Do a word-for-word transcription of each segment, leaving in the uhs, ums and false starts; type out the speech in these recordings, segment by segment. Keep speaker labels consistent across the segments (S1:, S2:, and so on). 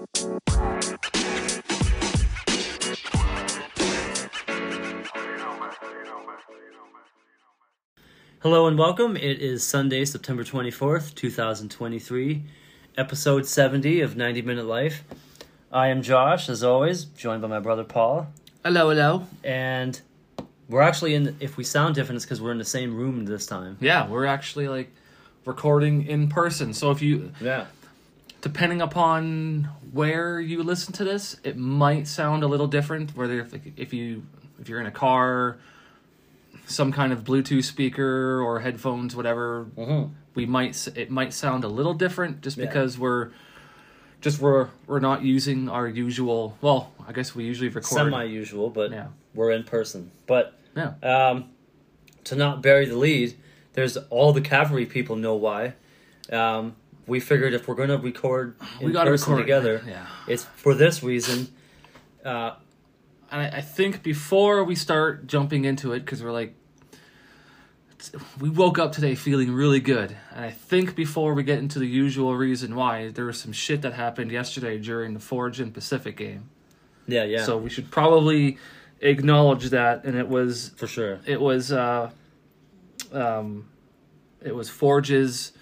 S1: Hello and welcome. It is Sunday, September twenty-fourth, twenty twenty-three, episode seventy of ninety minute Life. I am Josh, as always, joined by my brother Paul.
S2: Hello, hello.
S1: And we're actually in, if we sound different, it's because we're in the same room this time.
S2: Yeah, we're actually like recording in person. So if you,
S1: Yeah.
S2: depending upon where you listen to this, it might sound a little different. Whether if, like, if you if you're in a car, some kind of Bluetooth speaker or headphones, whatever,
S1: Mm-hmm.
S2: we might it might sound a little different just
S1: Yeah.
S2: because we're just we're we're not using our usual. Well, I guess we usually record
S1: Semi-usual, but
S2: Yeah.
S1: we're in person. But
S2: Yeah.
S1: um, to not bury the lead, there's all the cavalry people know why. Um, we figured if we're going to record in
S2: We gotta
S1: person
S2: record,
S1: together,
S2: yeah.
S1: it's for this reason. Uh,
S2: And I, I think before we start jumping into it, because we're like, it's, we woke up today feeling really good. And I think before we get into the usual reason why, there was some shit that happened yesterday during the Forge and Pacific game.
S1: yeah, yeah,
S2: So we should probably acknowledge that. And it was,
S1: for sure.
S2: it was, uh, um, it was Forge's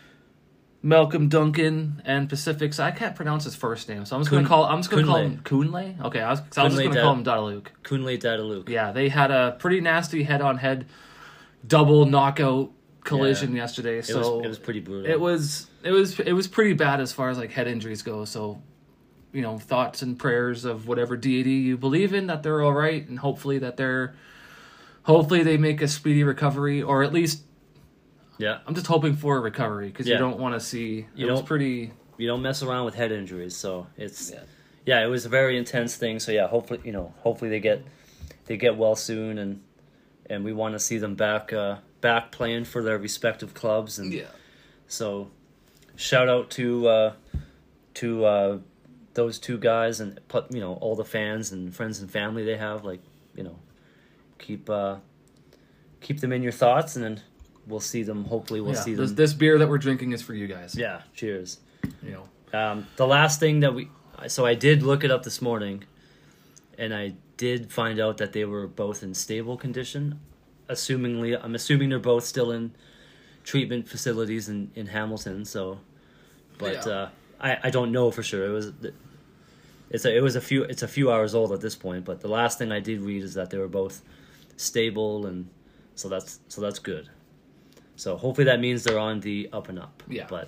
S2: Malcolm Duncan and Pacific's. I can't pronounce his first name, so I'm just
S1: Kun-
S2: gonna call. I'm just gonna call
S1: Kunle.
S2: him Kunle. Okay, I was, so I was just
S1: Kunle
S2: gonna
S1: Da-
S2: call him Dadaluke.
S1: Kunle Dadaluk.
S2: Yeah, they had a pretty nasty head-on-head double knockout collision
S1: Yeah.
S2: yesterday.
S1: It
S2: So
S1: was, it was pretty brutal.
S2: it was it was it was pretty bad as far as like head injuries go. So, you know, thoughts and prayers of whatever deity you believe in, that they're all right, and hopefully that they're hopefully they make a speedy recovery, or at least
S1: Yeah,
S2: I'm just hoping for a recovery, because
S1: Yeah.
S2: you don't want to see.
S1: You
S2: It was
S1: don't-
S2: pretty.
S1: you don't mess around with head injuries, so it's
S2: Yeah.
S1: yeah. It was a very intense thing. So yeah, hopefully you know, hopefully they get they get well soon, and and we want to see them back uh, back playing for their respective clubs, and
S2: Yeah.
S1: so shout out to uh, to uh, those two guys, and put you know all the fans and friends and family they have. Like you know, keep uh, keep them in your thoughts, and then we'll see them. Hopefully, we'll
S2: Yeah,
S1: see
S2: this,
S1: them.
S2: this beer that we're drinking is for you guys.
S1: Yeah, cheers.
S2: You know.
S1: Um, the last thing that we, so I did look it up this morning, and I did find out that they were both in stable condition. Assumingly, I'm assuming they're both still in treatment facilities in, in Hamilton. So, but
S2: Yeah.
S1: uh, I I don't know for sure. It was it's a it was a few it's a few hours old at this point. But the last thing I did read is that they were both stable, and so that's so that's good. So hopefully that means they're on the up and up.
S2: Yeah.
S1: But.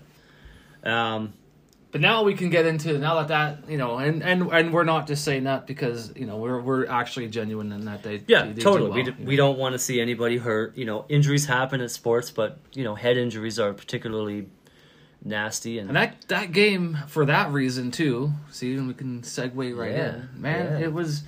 S1: Um,
S2: But now we can get into now that that you know, and, and, and we're not just saying that because you know we're we're actually genuine in that they
S1: Yeah,
S2: they, they
S1: totally.
S2: do well,
S1: we,
S2: you
S1: d-
S2: know.
S1: we don't want to see anybody hurt. You know, injuries happen at sports, but you know, head injuries are particularly nasty. And,
S2: And that that game for that reason too. See, and we can segue right
S1: Yeah,
S2: in. Man,
S1: yeah.
S2: it was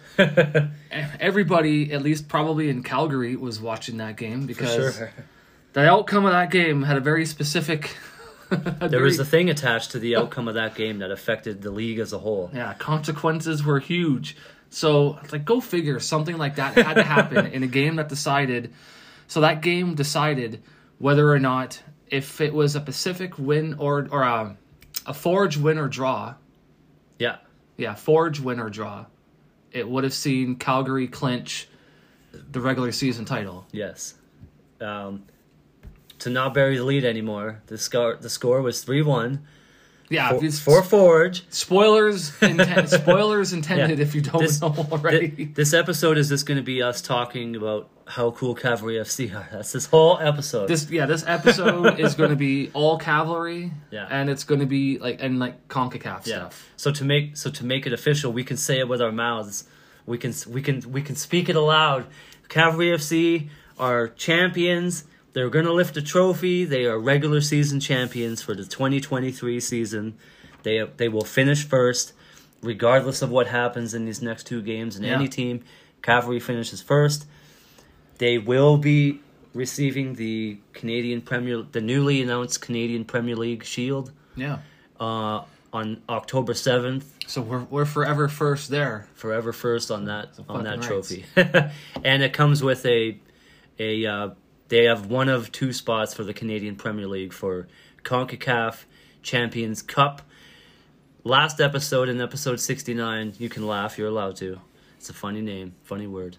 S2: everybody, at least probably in Calgary, was watching that game
S1: for
S2: because
S1: sure.
S2: the outcome of that game had a very specific. a
S1: There was
S2: very-
S1: a thing attached to the outcome of that game that affected the league as a whole.
S2: Yeah, consequences were huge. So it's like, go figure, something like that had to happen in a game that decided. So that game decided whether or not, if it was a Pacific win or or a, a Forge win or draw.
S1: Yeah,
S2: Yeah, Forge win or draw. It would have seen Calgary clinch the regular season title.
S1: yes. Um, to not bury the lead anymore, the score the score was three one
S2: Yeah,
S1: for,
S2: if it's-
S1: for Forge.
S2: spoilers inten- spoilers intended
S1: Yeah.
S2: if you don't
S1: This-
S2: know already.
S1: Thi- this episode is just going to be us talking about how cool Cavalry F C are. That's this whole episode.
S2: This yeah, this episode is going to be all cavalry,
S1: Yeah.
S2: and it's going to be like and like CONCACAF
S1: Yeah.
S2: stuff.
S1: So to make so to make it official, we can say it with our mouths. We can we can we can speak it aloud. Cavalry F C are champions. They're going to lift a trophy. They are regular season champions for the twenty twenty-three season. They they will finish first, regardless of what happens in these next two games. In
S2: Yeah.
S1: any team, Cavalry finishes first. They will be receiving the Canadian Premier, the newly announced Canadian Premier League Shield,
S2: Yeah.
S1: uh, on October seventh.
S2: So we're we're forever first there.
S1: Forever first on that on that
S2: fucking
S1: trophy, and it comes with a a uh, they have one of two spots for the Canadian Premier League for CONCACAF Champions Cup. last episode, in episode sixty-nine, you can laugh, you're allowed to. It's a funny name, funny word.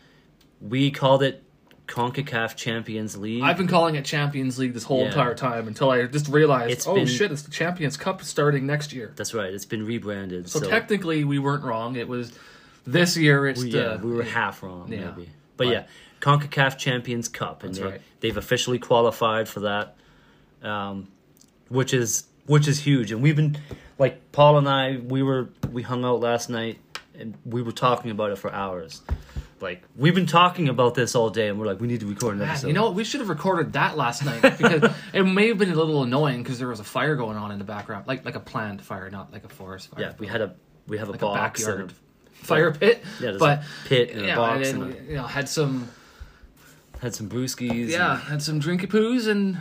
S1: We called it CONCACAF Champions League.
S2: I've been calling it Champions League this whole
S1: Yeah.
S2: entire time until I just realized,
S1: It's
S2: oh
S1: been-
S2: shit, it's the Champions Cup starting next year.
S1: That's right, it's been rebranded.
S2: So,
S1: So,
S2: technically, we weren't wrong. It was this year. It's
S1: we,
S2: the
S1: yeah, we were half wrong,
S2: Yeah.
S1: maybe. But,
S2: But-
S1: yeah, CONCACAF Champions Cup. And
S2: That's
S1: they,
S2: right.
S1: they've officially qualified for that, um, which is which is huge. And we've been, like, Paul and I, we were we hung out last night, and we were talking about it for hours. Like, we've been talking about this all day, and we're like, we need to record an
S2: Man,
S1: episode.
S2: you know what? We should have recorded that last night because it may have been a little annoying because there was a fire going on in the background, like like a planned fire, not like a forest fire.
S1: Yeah, we had a we have a
S2: like a
S1: box
S2: backyard
S1: and
S2: fire pit.
S1: Yeah, there's
S2: but
S1: a pit and a
S2: yeah,
S1: box
S2: and
S1: and
S2: then, you know, had some
S1: had some brewskis.
S2: yeah,
S1: and,
S2: had some drinky poos and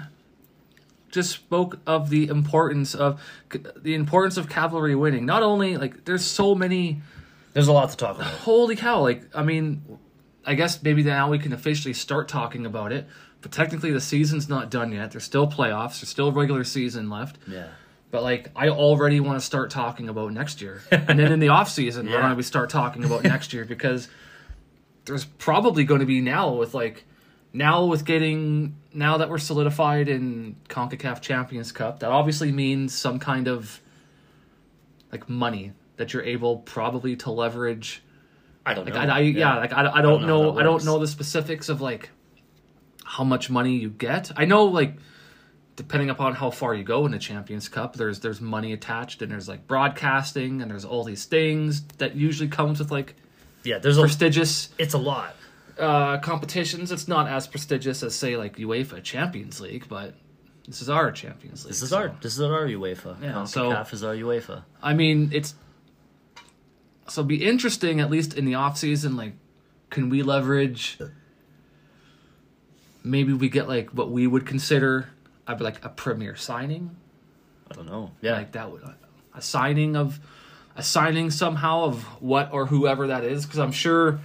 S2: just spoke of the importance of the importance of cavalry winning. Not only like there's so many.
S1: there's a lot to talk about.
S2: Holy cow! Like, I mean, I guess maybe now we can officially start talking about it. But technically, the season's not done yet. There's still playoffs. There's still regular season left.
S1: Yeah,
S2: But like, I already want to start talking about next year. And then in the off season,
S1: Yeah.
S2: we're going to start talking about next year because there's probably going to be now with like now with getting now that we're solidified in CONCACAF Champions Cup. That obviously means some kind of like money that you're able probably to leverage.
S1: I don't
S2: Like
S1: know.
S2: I, I yeah. like I, I don't
S1: know
S2: know,
S1: how that
S2: I don't
S1: works.
S2: know the specifics of like how much money you get. I know like depending upon how far you go in the Champions Cup, there's there's money attached and there's like broadcasting and there's all these things that usually comes with like
S1: yeah, there's a
S2: prestigious
S1: it's a lot.
S2: uh, competitions. It's not as prestigious as say like UEFA Champions League, but this is our Champions League.
S1: This is
S2: so-
S1: our this is our UEFA.
S2: Yeah,
S1: CONCACAF
S2: so-
S1: is our UEFA.
S2: I mean, it's so it'd be interesting at least in the off season. Like, can we leverage? Maybe we get like what we would consider uh, like a premier signing,
S1: I don't know. Yeah,
S2: like that would a signing of a signing somehow of what or whoever that is, because I'm sure,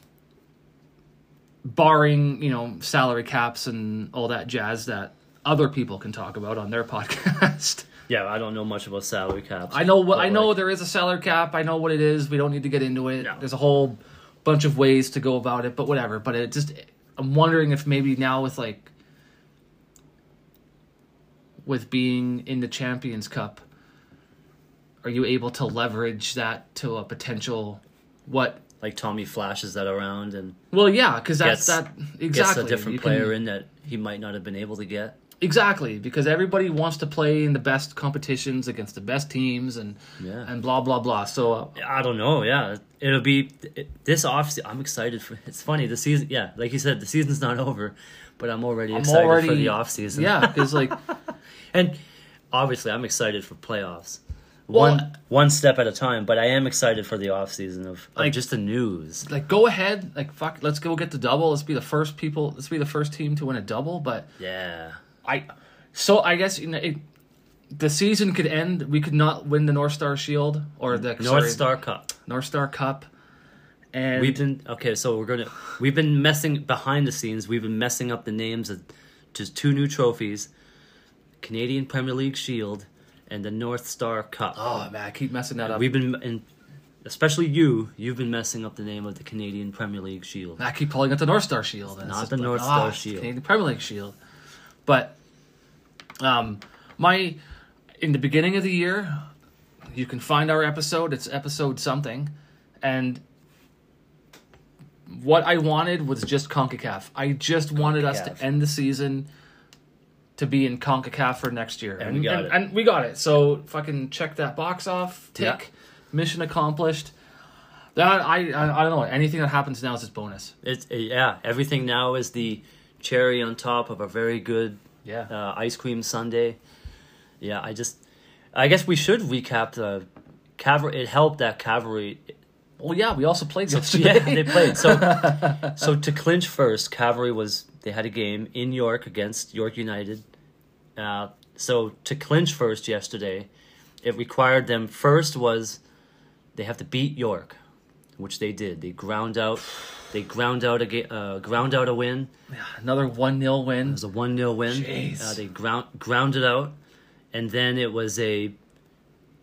S2: barring you know salary caps and all that jazz that other people can talk about on their podcast.
S1: yeah. I don't know much about salary caps.
S2: I know what
S1: but,
S2: I know.
S1: like,
S2: There is a salary cap. I know what it is. We don't need to get into it.
S1: No.
S2: There's a whole bunch of ways to go about it, but whatever. But it just, I'm wondering if maybe now with like, with being in the Champions Cup, are you able to leverage that to a potential what?
S1: like Tommy flashes that around and
S2: Well, yeah, because that's
S1: Gets-
S2: that exactly.
S1: gets a different
S2: You can-
S1: player in that he might not have been able to get.
S2: Exactly, because everybody wants to play in the best competitions against the best teams and
S1: Yeah.
S2: and blah blah blah. So. Uh,
S1: I don't know. Yeah, it'll be it, this off. I'm excited for. It's funny the season. Yeah, like you said, the season's not over, but I'm already
S2: I'm
S1: excited
S2: already
S1: for the off season.
S2: Yeah, because like.
S1: and obviously I'm excited for playoffs.
S2: Well,
S1: one one step at a time, but I am excited for the off season of, of
S2: Like-
S1: just the news.
S2: Like, go ahead, like fuck, let's go get the double. Let's be the first people. Let's be the first team to win a double. But
S1: Yeah,
S2: I, so I guess you know, it, the season could end. We could not win the North Star Shield or the
S1: North
S2: sorry,
S1: Star Cup.
S2: North Star Cup, and
S1: We've been okay, so we're gonna we've been messing behind the scenes. We've been messing up the names of just two new trophies: Canadian Premier League Shield and the North Star Cup.
S2: oh man, I keep messing that up.
S1: We've been, and especially you, you've been messing up the name of the Canadian Premier League Shield.
S2: I keep calling it the North Star Shield. and it's
S1: not
S2: just
S1: the
S2: like,
S1: North
S2: ah,
S1: Star
S2: it's the
S1: Shield.
S2: Canadian Premier League Shield. But, um, my in the beginning of the year, you can find our episode. It's episode something, and what I wanted was just CONCACAF. I just wanted us
S1: CONCACAF.
S2: to end the season to be in CONCACAF for next year,
S1: And we got
S2: and,
S1: it.
S2: and we got it. So fucking check that box off. Tick,
S1: Yeah.
S2: mission accomplished. That I, I I don't know. Anything that happens now is just bonus.
S1: It's yeah, everything now is the cherry on top of a very good
S2: Yeah.
S1: uh, ice cream sundae. Yeah, I just, I guess we should recap the cavalry. It helped that cavalry.
S2: Well, yeah, we also played yesterday.
S1: Yeah, they played. So, so to clinch first, cavalry was they had a game in York against York United. Uh, so to clinch first yesterday, it required them first was they have to beat York, which they did. They ground out, they ground out a ga- uh, ground out a win.
S2: Another one nil win.
S1: It was a one nil win.
S2: Jeez.
S1: Uh, they ground grounded out, and then it was a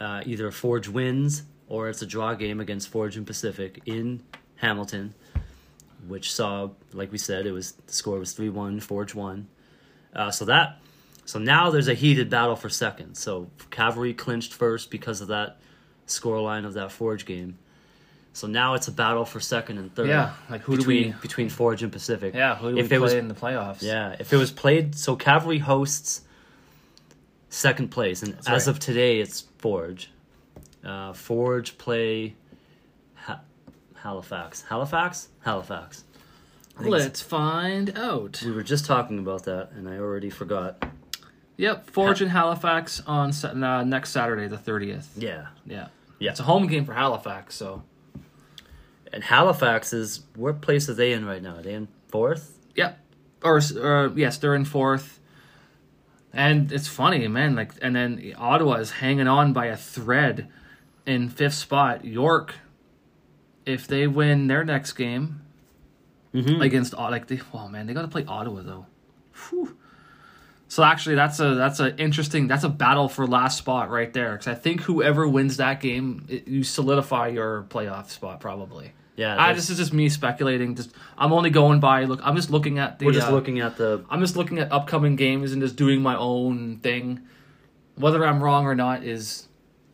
S1: uh, either Forge wins or it's a draw game against Forge and Pacific in Hamilton, which saw, like we said, it was the score was three one, Forge won. Uh, so that, so now there's a heated battle for second. So Cavalry clinched first because of that scoreline of that Forge game. So now it's a battle for second and third.
S2: Yeah, like who
S1: between,
S2: do we
S1: between Forge and Pacific?
S2: Yeah, who do
S1: if
S2: we
S1: it
S2: play
S1: was,
S2: in the playoffs?
S1: Yeah, if it was played, so Cavalry hosts second place, and
S2: That's
S1: as
S2: right.
S1: of today, it's Forge. Uh, Forge play ha- Halifax. Halifax? Halifax. I think it's-
S2: Let's find out.
S1: We were just talking about that, and I already forgot.
S2: Yep, Forge and Halifax on Sa- uh, next Saturday, the thirtieth.
S1: Yeah.
S2: Yeah.
S1: Yeah.
S2: It's a home game for Halifax, so.
S1: And Halifax is, what place are they in right now? Are they in fourth?
S2: Yep. Or, or yes, they're in fourth. And it's funny, man. Like, and then Ottawa is hanging on by a thread in fifth spot. York, if they win their next game
S1: Mm-hmm.
S2: against, like, they, oh man, they got to play Ottawa though. Whew. So actually, that's a that's a interesting that's a battle for last spot right there. Because I think whoever wins that game, it, you solidify your playoff spot probably.
S1: Yeah.
S2: I,
S1: there's-
S2: this is just me speculating. Just I'm only going by look. I'm just looking at the.
S1: we're just
S2: uh,
S1: looking at the...
S2: I'm just looking at upcoming games and just doing my own thing. Whether I'm wrong or not is,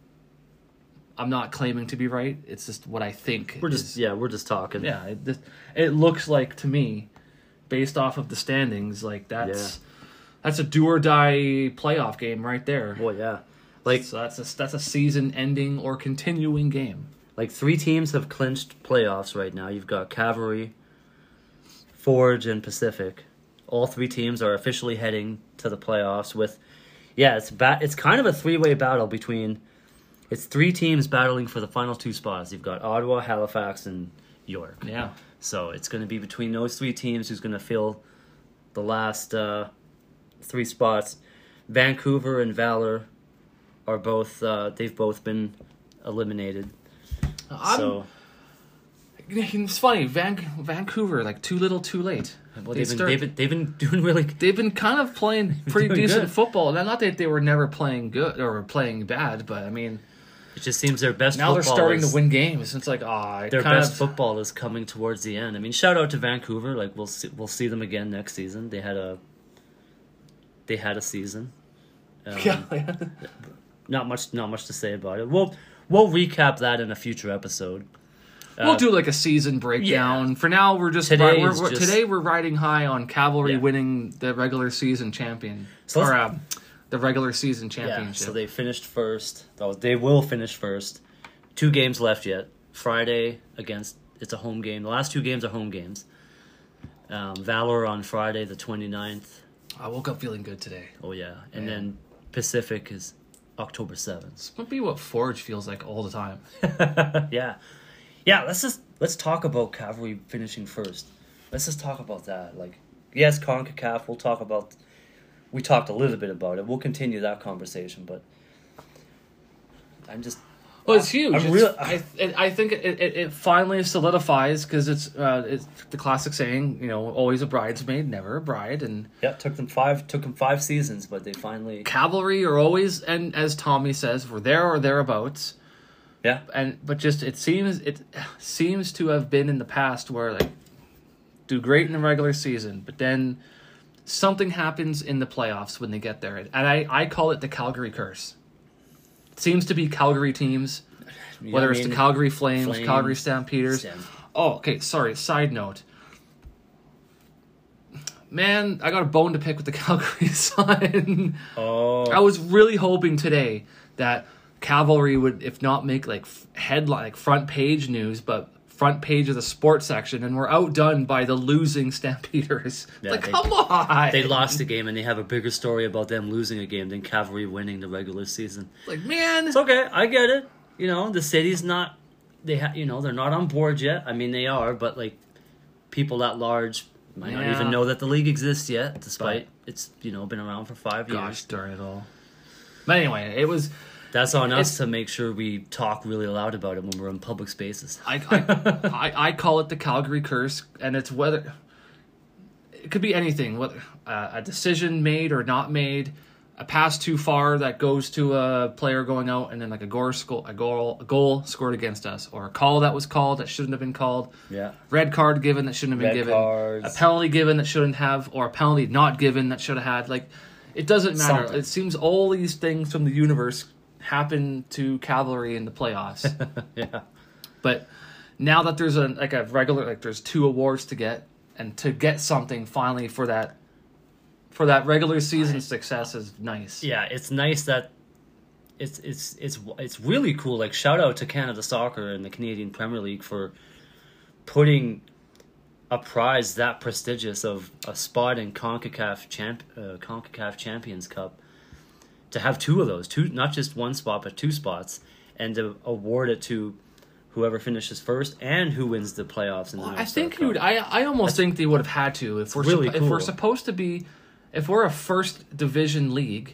S2: I'm not claiming to be right. It's just what I think.
S1: We're just,
S2: is-
S1: yeah, we're just talking.
S2: yeah. It, just- it looks like to me, based off of the standings, like that's that's a do or die playoff game right there.
S1: Well, yeah. Like,
S2: So that's a that's a season ending or continuing game.
S1: Like three teams have clinched playoffs right now. You've got Cavalry, Forge, and Pacific. All three teams are officially heading to the playoffs. With, yeah, it's ba- It's kind of a three-way battle between. It's three teams battling for the final two spots. You've got Ottawa, Halifax, and York.
S2: Yeah.
S1: So it's going to be between those three teams who's going to fill the last uh, three spots. Vancouver and Valor are both. Uh, they've both been eliminated.
S2: I'm,
S1: So.
S2: It's funny, Van, Vancouver, like too little, too late.
S1: Well,
S2: They
S1: they've been,
S2: start-
S1: they've, been, they've been doing really good.
S2: They've been kind of playing pretty
S1: Doing
S2: decent
S1: good.
S2: football. Now, not that they were never playing good or playing bad, but I mean,
S1: It just seems their best
S2: now they're
S1: football
S2: starting
S1: is,
S2: to win games. It's like, ah,
S1: their
S2: kind
S1: best
S2: of,
S1: football is coming towards the end. I mean, shout out to Vancouver. Like we'll see, we'll see them again next season. They had a they had a season. Um,
S2: Yeah, yeah.
S1: Not much not much to say about it. We'll we'll recap that in a future episode.
S2: We'll
S1: Uh,
S2: do like a season breakdown. For now, we're just,
S1: Today
S2: we're,
S1: is
S2: we're-
S1: just-
S2: today we're riding high on Cavalry
S1: Yeah.
S2: winning the regular season champion
S1: So let's-
S2: or uh, the regular season
S1: Yeah,
S2: championship.
S1: so they finished first. Oh, they will finish first. Two games left yet. Friday against it's a home game. The last two games are home games. Um, Valor on Friday the twenty-ninth.
S2: I woke up feeling good today.
S1: Oh yeah, and
S2: Yeah.
S1: then Pacific is October seventh.
S2: This might be what Forge feels like all the time.
S1: yeah, yeah. Let's just let's talk about Cavalry finishing first. Let's just talk about that. Like, yes, CONCACAF. We'll talk about. We talked a little bit about it. We'll continue that conversation, but I'm just.
S2: Well, it's huge.
S1: I'm
S2: It's-
S1: real-
S2: I it, I think it, it, it finally solidifies because it's uh, it's the classic saying, you know, always a bridesmaid, never a bride, and
S1: Yeah, took them five. Took them five seasons, but they finally.
S2: Cavalry are always, and as Tommy says, we're there or thereabouts.
S1: Yeah,
S2: And but just it seems it seems to have been in the past where like do great in the regular season, but then something happens in the playoffs when they get there, and I I call it the Calgary curse. It seems to be Calgary teams,
S1: You know
S2: whether
S1: what I
S2: it's
S1: mean?
S2: the Calgary Flames,
S1: Flames,
S2: Calgary Stampeders.
S1: Stamp-
S2: Oh, okay. Sorry. Side note. Man, I got a bone to pick with the Calgary Sun.
S1: Oh,
S2: I was really hoping today that Cavalry would, if not make like f- headline, like front page news, but front page of the sports section, and we're outdone by the losing Stampeders.
S1: Yeah,
S2: like,
S1: they-
S2: come on!
S1: they lost a game, and they have a bigger story about them losing a game than Cavalry winning the regular season.
S2: Like, man,
S1: It's okay. I get it. You know, the city's not. They ha- you know, they're not on board yet. I mean, they are, but like, people at large might not
S2: Yeah.
S1: even know that the league exists yet, despite it's you know been around for five
S2: gosh
S1: years.
S2: darn it all. But anyway, it was.
S1: That's on us
S2: It's-
S1: to make sure we talk really loud about it when we're in public spaces.
S2: I, I, I, I call it the Calgary curse, and it's whether it could be anything, whether uh, a decision made or not made, a pass too far that goes to a player going out, and then like a goal, a goal, a goal scored against us, or a call that was called that shouldn't have been called.
S1: Yeah.
S2: Red card given that shouldn't have been
S1: Red
S2: given.
S1: cards.
S2: A penalty given that shouldn't have, or a penalty not given that should have had. Like, it doesn't matter.
S1: Something.
S2: It seems all these things from the universe happen to Cavalry in the playoffs.
S1: Yeah.
S2: But now that there's a like a regular like there's two awards to get, and to get something finally for that for that regular season success is nice.
S1: Yeah, it's nice that it's it's it's it's really cool. Like, shout out to Canada Soccer and the Canadian Premier League for putting a prize that prestigious of a spot in CONCACAF champ uh, CONCACAF Champions Cup, to have two of those, two not just one spot but two spots, and to award it to whoever finishes first and who wins the playoffs. In the
S2: Well, I
S1: North Star
S2: think
S1: Cup.
S2: you would. I I almost think they would have had to if we're
S1: really
S2: suppo- if we're
S1: cool.
S2: supposed to be if we're a first division league.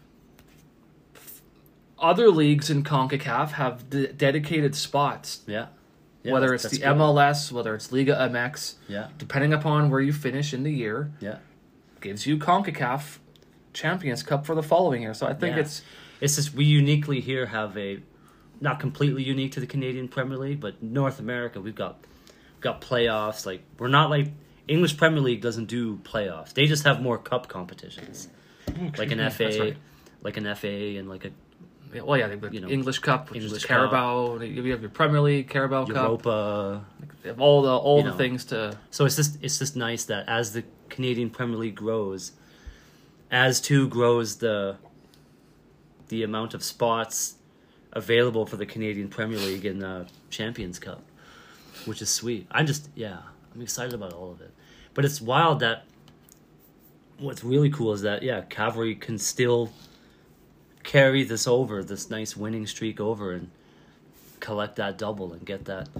S2: Other leagues in CONCACAF have d- dedicated spots,
S1: Yeah. Yeah,
S2: whether
S1: that's-
S2: it's
S1: that's
S2: the
S1: good.
S2: M L S, whether it's Liga M X,
S1: Yeah.
S2: depending upon where you finish in the year,
S1: Yeah.
S2: gives you CONCACAF Champions Cup for the following year. So I think
S1: Yeah.
S2: it's
S1: It's just we uniquely here have a, not completely unique to the Canadian Premier League, but North America, we've got we've got playoffs. Like, we're not like English Premier League doesn't do playoffs. They just have more cup competitions, like an
S2: yeah,
S1: F A,
S2: that's right.
S1: like an F A, and like a
S2: Yeah, well, yeah, the
S1: You know,
S2: English Cup, which
S1: English
S2: is the Carabao. You have your Premier League, Carabao Cup,
S1: Europa.
S2: you have all the all
S1: You
S2: the
S1: know.
S2: things to.
S1: So it's just it's just nice that as the Canadian Premier League grows, as too grows the the amount of spots available for the Canadian Premier League in the Champions Cup, which is sweet. I'm just yeah, I'm excited about all of it. But it's wild that what's really cool is that yeah, Cavalry can still carry this over, this nice winning streak over, and collect that double and get that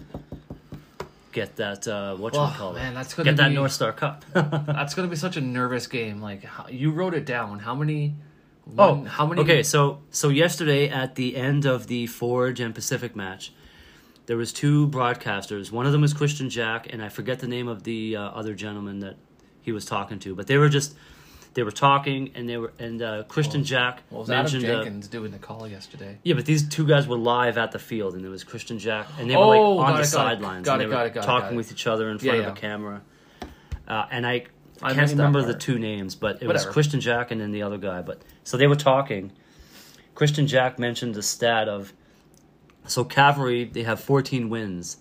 S1: get that uh what you
S2: Oh,
S1: call
S2: man,
S1: it
S2: that's gonna
S1: get that
S2: be-
S1: North Star Cup.
S2: That's going to be such a nervous game. Like how, you wrote it down. How many?
S1: Oh,
S2: One, how many?
S1: Okay, so so yesterday at the end of the Forge and Pacific match, there was two broadcasters. One of them was Christian Jack, and I forget the name of the uh, other gentleman that he was talking to. But they were just they were talking, and they were and uh, Christian Jack
S2: What was Adam
S1: mentioned. Uh,
S2: Jenkins doing the call yesterday?
S1: yeah, but these two guys were live at the field, and it was Christian Jack, and they were
S2: Oh,
S1: like
S2: got
S1: on
S2: it,
S1: the
S2: got it,
S1: sidelines,
S2: got
S1: and
S2: it,
S1: they
S2: got
S1: were
S2: it, got it,
S1: talking
S2: got it.
S1: with each other in
S2: Yeah,
S1: front
S2: yeah.
S1: of a camera. Uh, and I,
S2: I
S1: can't
S2: missed that
S1: remember the
S2: part.
S1: two names, but it was
S2: Whatever.
S1: Christian Jack and then the other guy. But so they were talking. Christian Jack mentioned the stat of so Cavalry, they have fourteen wins.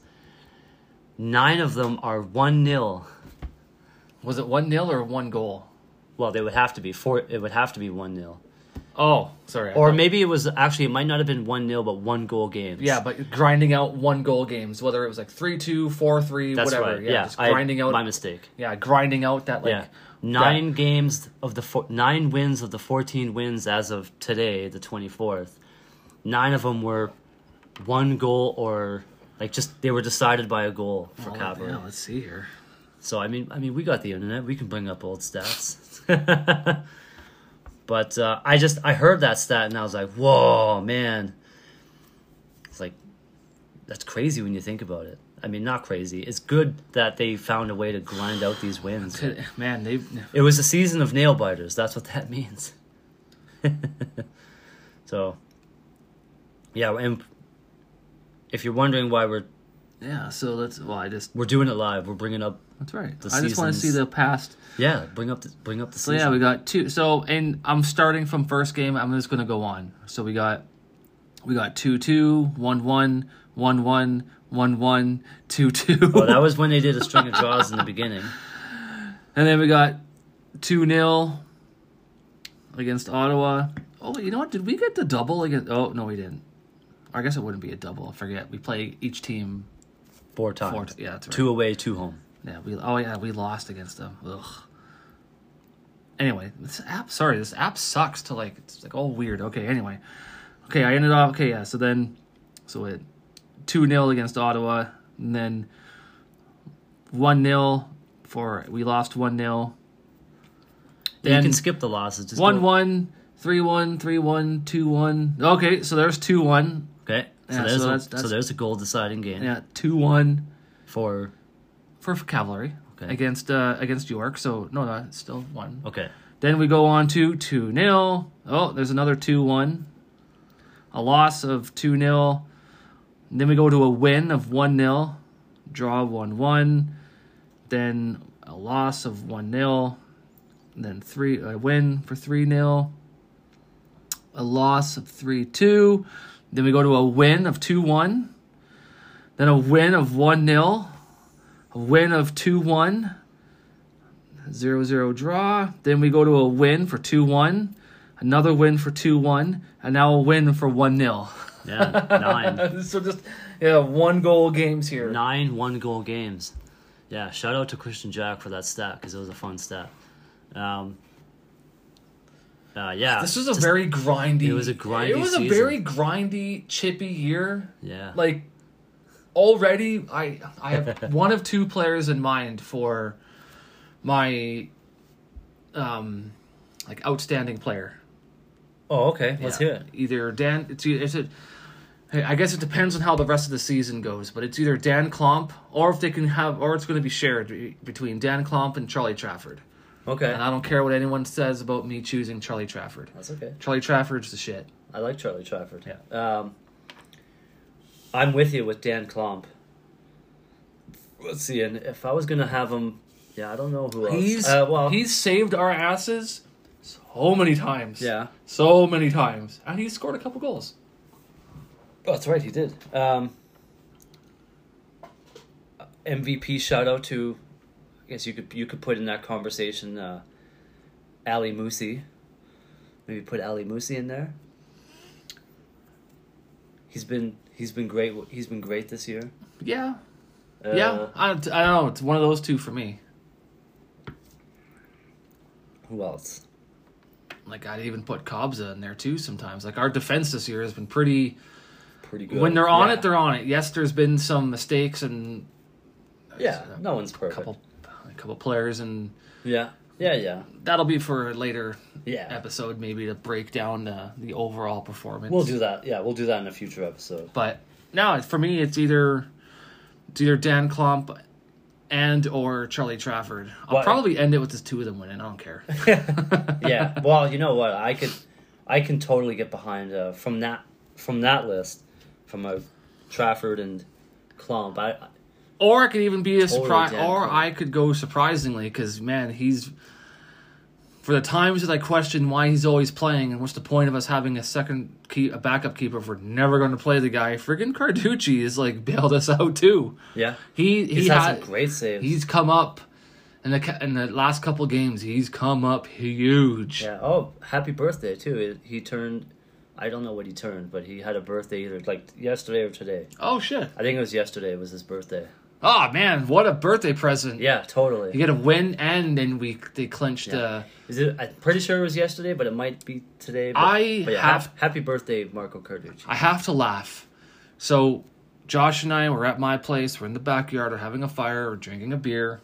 S1: Nine of them are one nil.
S2: Was it one nil or one goal?
S1: Well, they would have to be four. It would have to be one nil,
S2: Oh, sorry. I
S1: or
S2: thought-
S1: maybe it was actually it might not have been one nil, but one goal games.
S2: yeah, but grinding out one goal games, whether it was like three two, four three,
S1: that's
S2: whatever.
S1: right.
S2: Yeah,
S1: Yeah,
S2: just
S1: I-
S2: grinding out.
S1: my mistake.
S2: Yeah, grinding out that like
S1: Yeah, nine games of the four, nine wins of the fourteen wins as of today, the twenty fourth. Nine of them were one goal or like just they were decided by a goal for
S2: Oh,
S1: Cavalry.
S2: yeah, let's see here.
S1: So I mean, I mean, we got the internet. We can bring up old stats. But uh, I just I heard that stat and I was like, whoa, man. It's like that's crazy when you think about it. I mean, not crazy. It's good that they found a way to grind out these wins.
S2: Could- Man, they
S1: It was a season of nail biters. That's what that means. So, yeah, and if you're wondering why we're
S2: yeah. So let's. Well, I just.
S1: we're doing it live, we're bringing up
S2: That's right.
S1: The
S2: I just want to see
S1: seasons.
S2: the past.
S1: yeah, bring up the bring up the
S2: So
S1: season.
S2: yeah, we got two. So and I'm starting from first game. I'm just gonna go on. So we got, we got two two, one one, one one, one one, two two.
S1: Well, that was when they did a string of draws in the beginning.
S2: And then we got two nil against Ottawa. Oh, you know what? Did we get the double against? Oh no, we didn't. I guess it wouldn't be a double. I forget. We play each team.
S1: Four times.
S2: Four t- yeah, that's right.
S1: Two away, two home.
S2: Yeah, we. Oh yeah, we lost against them. Ugh. Anyway, this app. Sorry, this app sucks. To like, it's like all weird. Okay. Anyway, okay. I ended up. Okay, yeah. So then, so it two nil against Ottawa, and then one nil for we lost one nil.
S1: You
S2: Then
S1: can skip the losses. Just
S2: one
S1: go-
S2: one, three one, three one, two one. Okay, so there's two one.
S1: Okay. So
S2: Yeah,
S1: there's
S2: so
S1: a,
S2: that's-
S1: so
S2: that's-
S1: there's a goal deciding game
S2: Yeah, two one
S1: for
S2: for Cavalry
S1: Okay.
S2: against uh, against York. So no, no, it's still one.
S1: okay.
S2: Then we go on to two nil. Oh, there's another two one. A loss of two nil. Then we go to a win of one nil. Draw one one. Then a loss of one nil. Then three a win for three nil. A loss of three two. Then we go to a win of two one. Then a win of one nil. A win of two one. zero zero draw. Then we go to a win for two one. Another win for two one. And now a win for one nil.
S1: Yeah, nine.
S2: So just, yeah, one goal games here.
S1: Nine one-goal games. Yeah, shout out to Christian Jack for that stat because it was a fun stat. Um, uh, yeah.
S2: This was a
S1: just-
S2: very grindy.
S1: It was a grindy
S2: It was
S1: season.
S2: a very grindy, chippy year.
S1: Yeah.
S2: Like, already, I I have one of two players in mind for my, um, like, outstanding player.
S1: Oh, okay. Let's
S2: Yeah.
S1: hear it.
S2: Either Dan, it's either, it's a, hey, I guess it depends on how the rest of the season goes, but it's either Dan Klomp or if they can have, or it's going to be shared be- between Dan Klomp and Charlie Trafford.
S1: Okay.
S2: And I don't care what anyone says about me choosing Charlie Trafford.
S1: That's okay.
S2: Charlie Trafford's the shit.
S1: I like Charlie Trafford.
S2: Yeah.
S1: Um, I'm with you with Dan Klomp. Let's see, and if I was gonna have him, yeah, I don't know who else.
S2: He's
S1: uh, well,
S2: he's saved our asses so many times.
S1: yeah.
S2: So many times. And he's scored a couple goals.
S1: Oh, that's right, he did. Um, M V P shout out to, I guess you could you could put in that conversation, uh, Ali Musi. Maybe put Ali Musi in there. He's been he's been great. He's been great this year.
S2: Yeah.
S1: Uh,
S2: yeah. I, I don't know. It's one of those two for me.
S1: Who else?
S2: Like, I'd even put Kobza in there too sometimes. Like, our defense this year has been pretty...
S1: Pretty good.
S2: When they're on
S1: Yeah.
S2: it, they're on it. Yes, there's been some mistakes and...
S1: Yeah, no one's
S2: A
S1: perfect.
S2: couple, a couple players, and
S1: Yeah, yeah, yeah,
S2: that'll be for a later
S1: yeah.
S2: episode, maybe, to break down the, the overall performance.
S1: We'll do that. Yeah, we'll do that in a future episode.
S2: But no, for me, it's either it's either Dan Klomp and or Charlie Trafford. I'll
S1: What-
S2: probably end it with the two of them winning. I don't care.
S1: Yeah. Well, you know what? I could, I can totally get behind uh, from that from that list, from uh, Trafford and Klomp. I
S2: Or it could even be a
S1: Totally
S2: surprise.
S1: Dan
S2: Or
S1: Klomp.
S2: I could go surprisingly because, man, he's... For the times that I question why he's always playing and what's the point of us having a second key, a backup keeper if we're never going to play the guy, friggin' Carducci has, like, bailed us out, too.
S1: yeah.
S2: He he
S1: He's had
S2: had,
S1: some great saves.
S2: He's come up in the, ca- in the last couple games. He's come up huge.
S1: Yeah. Oh, happy birthday too. It, he turned. I don't know what he turned, but he had a birthday either like yesterday or today.
S2: Oh, shit.
S1: I think it was yesterday. It was his birthday.
S2: Oh, man, what a birthday present.
S1: Yeah, totally.
S2: You get a win, and then we they clinched.
S1: Yeah.
S2: Uh,
S1: Is it? I'm pretty sure it was yesterday, but it might be today. But,
S2: I
S1: but yeah,
S2: have-
S1: hap- happy birthday, Marco Carducci.
S2: I have to laugh. So, Josh and I were at my place. We're in the backyard. We're having a fire. We're drinking a beer.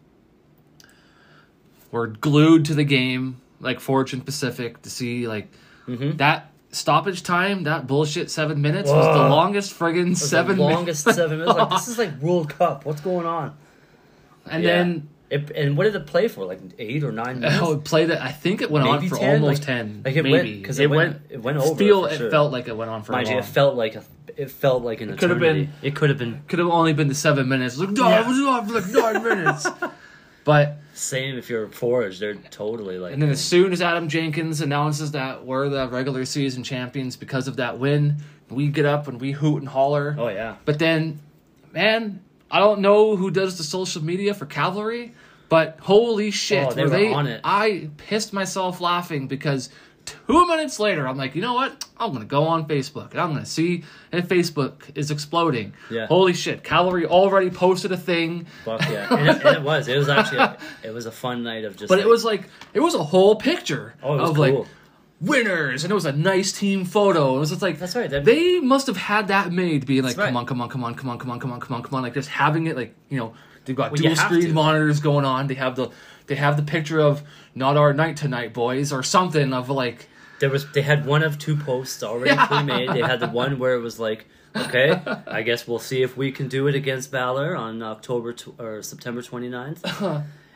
S2: We're glued to the game, like Fortune Pacific, to see like
S1: Mm-hmm.
S2: that stoppage time. That bullshit seven minutes was
S1: Whoa.
S2: the longest friggin' seven
S1: the longest
S2: minutes.
S1: seven minutes. Like, this is like World Cup. What's going on?
S2: And
S1: Yeah.
S2: then
S1: It, and what did it play for? Like eight or nine minutes?
S2: oh, it played it. I think it went
S1: Maybe
S2: on for
S1: ten?
S2: almost
S1: Like-
S2: ten.
S1: like it
S2: maybe
S1: went- 'cause it went- it went over
S2: Feel
S1: for
S2: it
S1: sure.
S2: felt like it went on for
S1: Mind
S2: a
S1: you,
S2: long.
S1: it felt like a, it felt like an
S2: It could have
S1: eternity.
S2: been-
S1: It could have been
S2: Could have only been the seven minutes. Like, no,
S1: Yeah.
S2: it was on for like nine minutes. But
S1: same if you're Forge. They're totally like.
S2: and then as soon as Adam Jenkins announces that we're the regular season champions because of that win, we get up and we hoot and holler.
S1: oh yeah,
S2: But then, man, I don't know who does the social media for Cavalry, but holy shit,
S1: Oh, they
S2: were
S1: were
S2: they?
S1: on it.
S2: I pissed myself laughing because two minutes later, I'm like, you know what? I'm gonna go on Facebook and I'm gonna see if Facebook is exploding.
S1: Yeah.
S2: Holy shit, Cavalry already posted a thing.
S1: fuck yeah, and it, and it was. It was actually. A, it was a fun night of just.
S2: But
S1: like,
S2: it was like it was a whole picture
S1: Oh, it was
S2: of
S1: cool.
S2: like winners, and it was a nice team photo. It was just like
S1: That's right, that-
S2: they must have had that made, being like,
S1: That's
S2: come
S1: right.
S2: on, come on, come on, come on, come on, come on, come on, come on, like just having it like you know they've got
S1: Well, you
S2: dual
S1: have
S2: screen
S1: to.
S2: monitors going on. They have the they have the picture of not our night tonight boys or something of like
S1: There was. They had one of two posts already
S2: Yeah.
S1: pre-made. They had the one where it was like, okay, I guess we'll see if we can do it against Valor on October tw- or September twenty-ninth.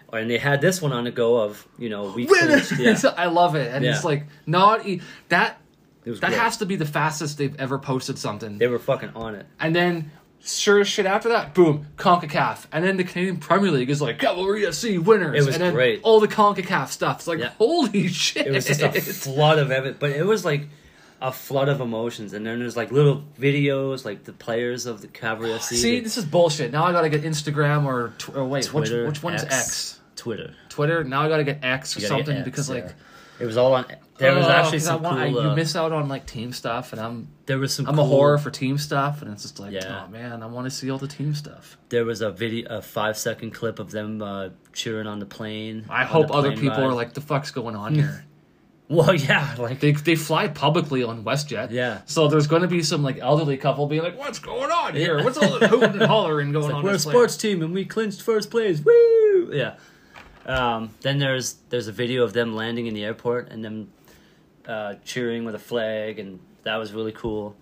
S1: And they had this one on the go of, you know, we
S2: Winners!
S1: clinched, yeah.
S2: I love it. And
S1: Yeah.
S2: it's like, not e- that
S1: It was
S2: that
S1: great.
S2: has to be the fastest they've ever posted something.
S1: They were fucking on it.
S2: And then, sure as shit after that, boom, CONCACAF. And then the Canadian Premier League is like, Cavalry F C winners.
S1: It was
S2: and then
S1: great.
S2: all the CONCACAF stuff. It's like,
S1: Yeah.
S2: holy shit.
S1: It was just a flood of everything. But it was like a flood of emotions. And then there's like little videos, like the players of the Cavalry F C.
S2: See,
S1: they-
S2: this is bullshit. Now I gotta get Instagram or, tw- or wait,
S1: Twitter,
S2: which, which one is
S1: X.
S2: X?
S1: Twitter.
S2: Twitter? Now I gotta get X or
S1: You gotta get
S2: something
S1: X,
S2: because, like,
S1: yeah. It was all on. There was
S2: oh,
S1: actually
S2: 'cause I
S1: some
S2: want- I-
S1: cool.
S2: you
S1: uh,
S2: miss out on, like, team stuff, and I'm
S1: there was some.
S2: I'm
S1: cool,
S2: a whore for team stuff, and it's just like,
S1: Yeah.
S2: oh man, I want to see all the team stuff.
S1: There was a video, a five second clip of them uh, cheering on the plane.
S2: I
S1: on
S2: hope
S1: the
S2: other
S1: plane
S2: people
S1: ride.
S2: are like, the fuck's going on here?
S1: Well, yeah, like
S2: They they fly publicly on WestJet.
S1: Yeah.
S2: So there's going to be some like elderly couple being like, "What's going on here? What's all the hooting and hollering going
S1: It's like,
S2: on?"
S1: we're a
S2: this plane?"
S1: sports team and we clinched first place. Woo! Yeah. Um, then there's there's a video of them landing in the airport and them uh, cheering with a flag, and that was really cool.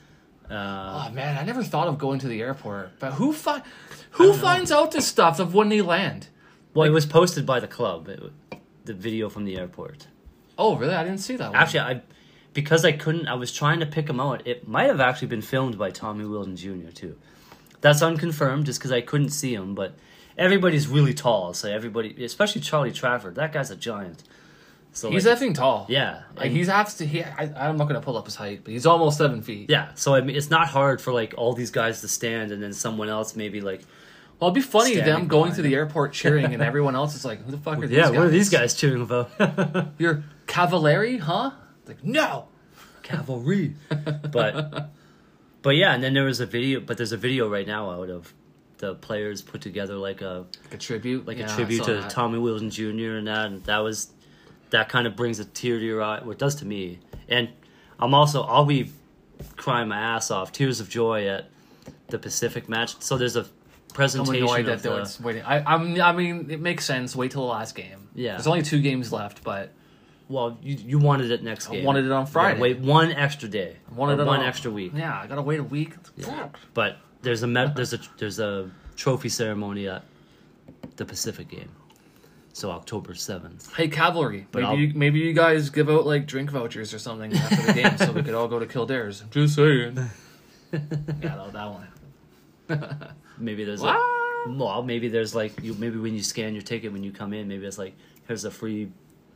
S1: Uh,
S2: Oh man, I never thought of going to the airport, but who fi- who finds out this stuff of when they land?
S1: well, it was posted by the club. It, the video from the airport.
S2: Oh really? I didn't see that one.
S1: Actually, I because I couldn't. I was trying to pick them out. It might have actually been filmed by Tommy Wilden Junior too. That's unconfirmed, just because I couldn't see him. But everybody's really tall, so everybody, especially Charlie Trafford, that guy's a giant. So
S2: he's
S1: like,
S2: effing tall.
S1: yeah,
S2: Like
S1: and-
S2: he's has to. He, I, I'm not gonna pull up his height, but he's almost seven feet.
S1: yeah. So I mean, it's not hard for like all these guys to stand, and then someone else maybe like,
S2: Well, it'd be funny
S1: Standing
S2: them going
S1: behind
S2: to the airport cheering, and everyone else is like, "Who the fuck are these
S1: yeah,
S2: guys?
S1: what are these guys cheering about?
S2: You're Cavalieri, huh?" Like, no.
S1: Cavalry. But but yeah, and then there was a video. But there's a video right now out of the players put together like a
S2: Like a tribute,
S1: like
S2: Yeah,
S1: a
S2: I
S1: tribute
S2: saw
S1: to
S2: that.
S1: Tommy Wilden Junior and that, and that was that kind of brings a tear to your eye. Well, it does to me. And I'm also I'll be crying my ass off, tears of joy at the Pacific match. So there's a
S2: I'm
S1: presentation
S2: annoyed
S1: of
S2: that
S1: the,
S2: it's waiting. I, I'm. I mean, it makes sense. Wait till the last game.
S1: Yeah.
S2: There's only two games left, but
S1: well, you you wanted it next
S2: I
S1: game.
S2: wanted it on
S1: You gotta
S2: Friday.
S1: Wait one extra day.
S2: I wanted
S1: or
S2: it
S1: one
S2: on-
S1: extra week.
S2: yeah, I gotta wait a week.
S1: But there's a me- there's a there's a trophy ceremony at the Pacific game. So October seventh.
S2: Hey, Cavalry,
S1: But
S2: maybe
S1: I'll-
S2: you, maybe you guys give out like drink vouchers or something after the game, so we could all go to Kildare's. Just saying. Yeah, no, that won't happen.
S1: Maybe there's
S2: What?
S1: like, well, maybe there's like you maybe when you scan your ticket when you come in, maybe it's like here's a free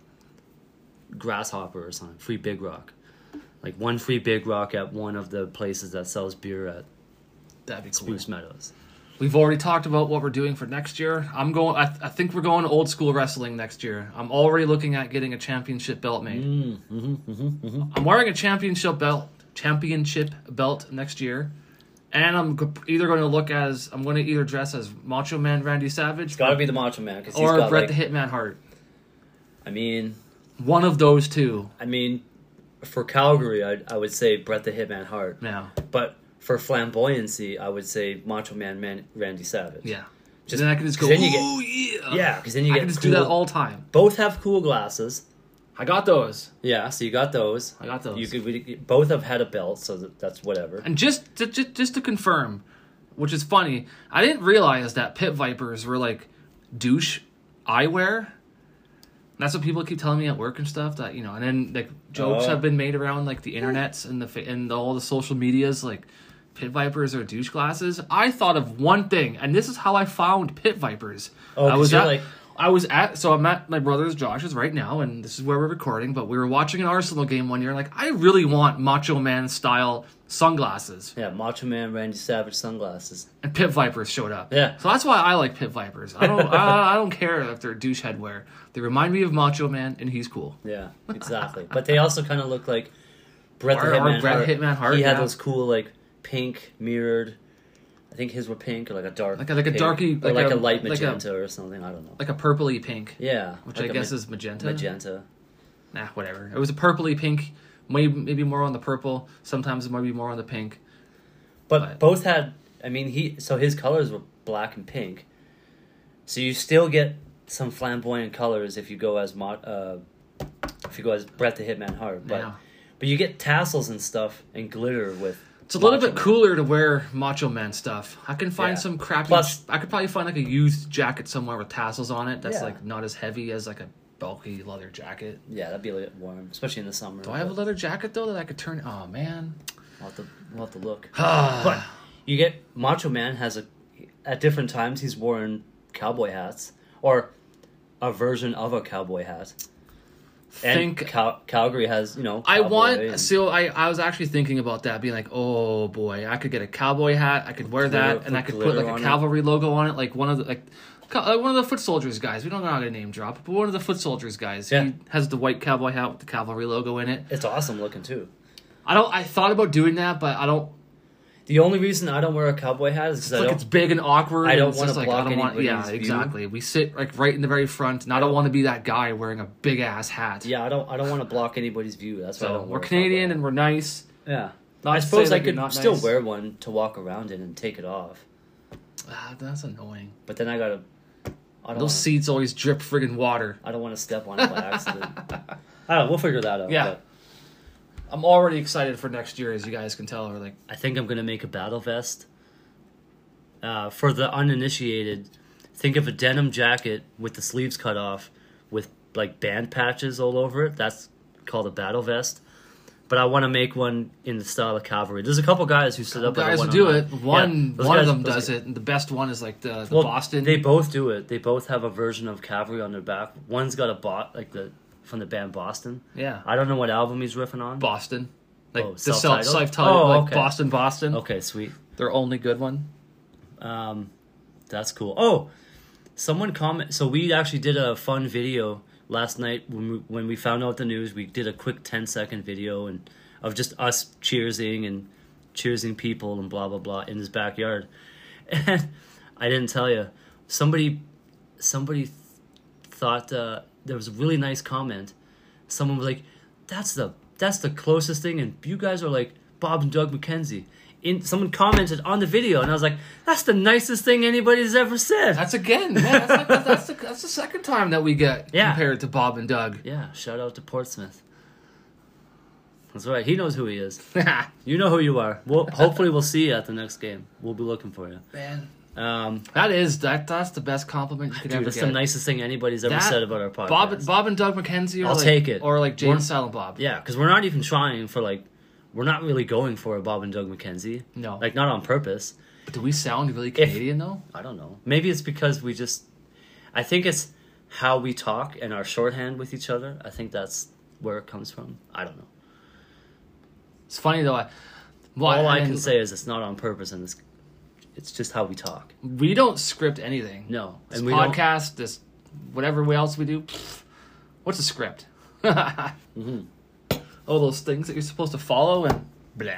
S1: grasshopper or something, free Big Rock, like one free Big Rock at one of the places that sells beer at
S2: That'd be cool.
S1: Spruce Meadows.
S2: We've already talked about what we're doing for next year. I'm going. I, I think we're going old school wrestling next year. I'm already looking at getting a championship belt made.
S1: Mm, mm-hmm, mm-hmm, mm-hmm.
S2: I'm wearing a championship belt, championship belt next year, and I'm g- either going to look as I'm going to either dress as Macho Man Randy Savage,
S1: Got to be the Macho Man because he's
S2: or
S1: got
S2: Bret
S1: like.
S2: the Hitman Hart.
S1: I mean,
S2: One of those two.
S1: I mean, for Calgary, I I would say Bret the Hitman Hart,
S2: Now,
S1: but for flamboyancy, I would say Macho Man, Man Randy Savage.
S2: yeah.
S1: Just-
S2: then I can just go.
S1: 'cause then you get-
S2: "Ooh, yeah,
S1: Yeah, because then you
S2: I
S1: get
S2: can just
S1: cool,
S2: do that all time.
S1: Both have cool glasses.
S2: I got those.
S1: Yeah, so you got those.
S2: I got those.
S1: You could we, both have had a belt, so that, that's whatever.
S2: And just to, just just to confirm, which is funny, I didn't realize that pit vipers were like douche eyewear. That's what people keep telling me at work and stuff. That you know, and then like jokes
S1: Oh.
S2: have been made around like the internets and the fa- and all the social medias like pit vipers are douche glasses. I thought of one thing, and this is how I found pit vipers.
S1: Oh,
S2: I
S1: 'cause
S2: was
S1: you're
S2: at
S1: like-
S2: I was at so I'm at my brother's Josh's right now, and this is where we're recording. But we were watching an Arsenal game one year. Like I really want Macho Man style sunglasses.
S1: Yeah, Macho Man Randy Savage sunglasses.
S2: And Pit Vipers showed up.
S1: Yeah.
S2: So that's why I like Pit Vipers. I don't I, I don't care if they're douche headwear. They remind me of Macho Man, and he's cool.
S1: Yeah, exactly. But they also kind of look like Bret the
S2: Or- or
S1: Hitman
S2: Bret
S1: Hart.
S2: Hitman Hart,
S1: He had
S2: yeah.
S1: those cool like pink mirrored. I think his were pink or like a dark,
S2: Like a- like a
S1: pink,
S2: darky-
S1: or
S2: like
S1: like,
S2: a-
S1: a, light
S2: like a-
S1: magenta or something. I don't know.
S2: Like a purpley pink,
S1: Yeah,
S2: which
S1: like
S2: I
S1: a
S2: guess
S1: ma-
S2: is magenta.
S1: magenta.
S2: Nah, whatever. It was a purpley pink. Maybe maybe more on the purple. Sometimes it might be more on the pink.
S1: But,
S2: But-
S1: both had. I mean, he so his colors were black and pink. So you still get some flamboyant colors if you go as Mo, uh, if you go as Bret the Hitman Hart. But
S2: Yeah.
S1: but you get tassels and stuff and glitter with
S2: It's a little
S1: Macho
S2: bit
S1: Man.
S2: cooler to wear Macho Man stuff. I can find
S1: Yeah.
S2: some crappy.
S1: Plus-
S2: I could probably find like a used jacket somewhere with tassels on it. That's
S1: Yeah.
S2: like not as heavy as like a bulky leather jacket.
S1: Yeah, that'd be a little bit warm, especially in the summer.
S2: Do I have a leather jacket though that I could turn? Oh man.
S1: We'll have to, we'll have to look.
S2: but
S1: But you get Macho Man has a at different times he's worn cowboy hats or a version of a cowboy hat. And
S2: think
S1: Cal- Calgary has you know.
S2: I
S1: cowboy
S2: want.
S1: and-
S2: So I, I was actually thinking about that, being like, oh boy, I could get a cowboy hat. I could wear that,
S1: Glitter-
S2: and I
S1: put
S2: could put
S1: glitter
S2: like
S1: on
S2: a
S1: it.
S2: cavalry logo on it, like one of the like. co- uh, One of the foot soldiers guys. We don't know how to name drop, but one of the foot soldiers guys.
S1: Yeah.
S2: He has the white cowboy hat with the cavalry logo in it.
S1: It's awesome looking too.
S2: I don't. I thought about doing that, but I don't.
S1: The only reason I don't wear a cowboy hat is
S2: It's
S1: because I
S2: like
S1: don't.
S2: it's big and awkward.
S1: I
S2: and
S1: don't
S2: it's
S1: wanna
S2: just like,
S1: block
S2: I don't want. Yeah,
S1: anybody's view.
S2: exactly. We sit like right in the very front, and I don't want to be that guy wearing a big ass hat.
S1: Yeah, I don't. I don't want to block anybody's view. That's why I
S2: So
S1: don't.
S2: we're
S1: wear a
S2: Canadian
S1: cowboy
S2: and we're nice.
S1: hat. yeah.
S2: Not
S1: I
S2: to
S1: suppose
S2: say
S1: I
S2: that you're
S1: could
S2: not
S1: still
S2: nice.
S1: wear one to walk around in and take it off,
S2: Ah, that's annoying.
S1: but then I gotta. I don't.
S2: Those
S1: Wanna,
S2: seats always drip friggin' water.
S1: I don't want to step on it by accident. I don't know. We'll figure that out.
S2: Yeah.
S1: but
S2: I'm already excited for next year, as you guys can tell. We're like,
S1: I think I'm gonna make a battle vest. Uh, for the uninitiated, think of a denim jacket with the sleeves cut off, with like band patches all over it. That's called a battle vest. But I want to make one in the style of cavalry. There's a couple guys who stood up.
S2: guys
S1: at
S2: who
S1: a
S2: do
S1: one
S2: it.
S1: on
S2: One
S1: Yeah, those
S2: one
S1: guys-
S2: of them
S1: those
S2: does
S1: guys-
S2: it. And the best one is like the, the
S1: Well,
S2: Boston.
S1: They both do it. They both have a version of cavalry on their back. One's got a bot like the from the band Boston.
S2: yeah,
S1: I don't know what album he's riffing on.
S2: Boston. Like
S1: Oh,
S2: the
S1: self-titled?
S2: self self-titled,
S1: Oh,
S2: like
S1: okay.
S2: Boston, Boston.
S1: Okay, sweet.
S2: Their only good one.
S1: Um, that's cool. Oh, someone comment. So we actually did a fun video last night when we, when we found out the news. We did a quick ten second video and of just us cheersing and cheersing people and blah blah blah in his backyard. And I didn't tell you, somebody somebody th- thought uh, there was a really nice comment. Someone was like, "That's the that's the closest thing," and you guys are like Bob and Doug McKenzie. In someone commented on the video, and I was like, "That's the nicest thing anybody's ever said."
S2: That's again, man. That's, like, that's, the, that's the second time that we get
S1: Yeah.
S2: compared to Bob and Doug.
S1: Yeah, shout out to Portsmouth. That's right. He knows who he is. You know who you are. Well, hopefully we'll see you at the next game. We'll be looking for you.
S2: Man,
S1: Um,
S2: that is that. That's the best compliment you could
S1: dude,
S2: ever
S1: that's
S2: get.
S1: the nicest thing anybody's ever
S2: That-
S1: said about our podcast.
S2: Bob, Bob and Doug McKenzie. Or
S1: I'll
S2: like,
S1: take it.
S2: Or like Jane
S1: We're-
S2: Silent Bob.
S1: Yeah, because we're not even trying for like, we're not really going for a Bob and Doug McKenzie.
S2: No.
S1: Like not on purpose.
S2: Do we sound really Canadian though?
S1: I don't know. Maybe it's because we just, I think it's how we talk and our shorthand with each other. I think that's where it comes from. I don't know.
S2: It's funny though. I, well,
S1: All I
S2: and
S1: can say is it's not on purpose and it's, it's just how we talk.
S2: we don't script anything.
S1: No.
S2: This
S1: And we don't,
S2: podcast, this whatever else we do. pfft, what's a script?
S1: Mhm.
S2: All those things that you're supposed to follow and blah.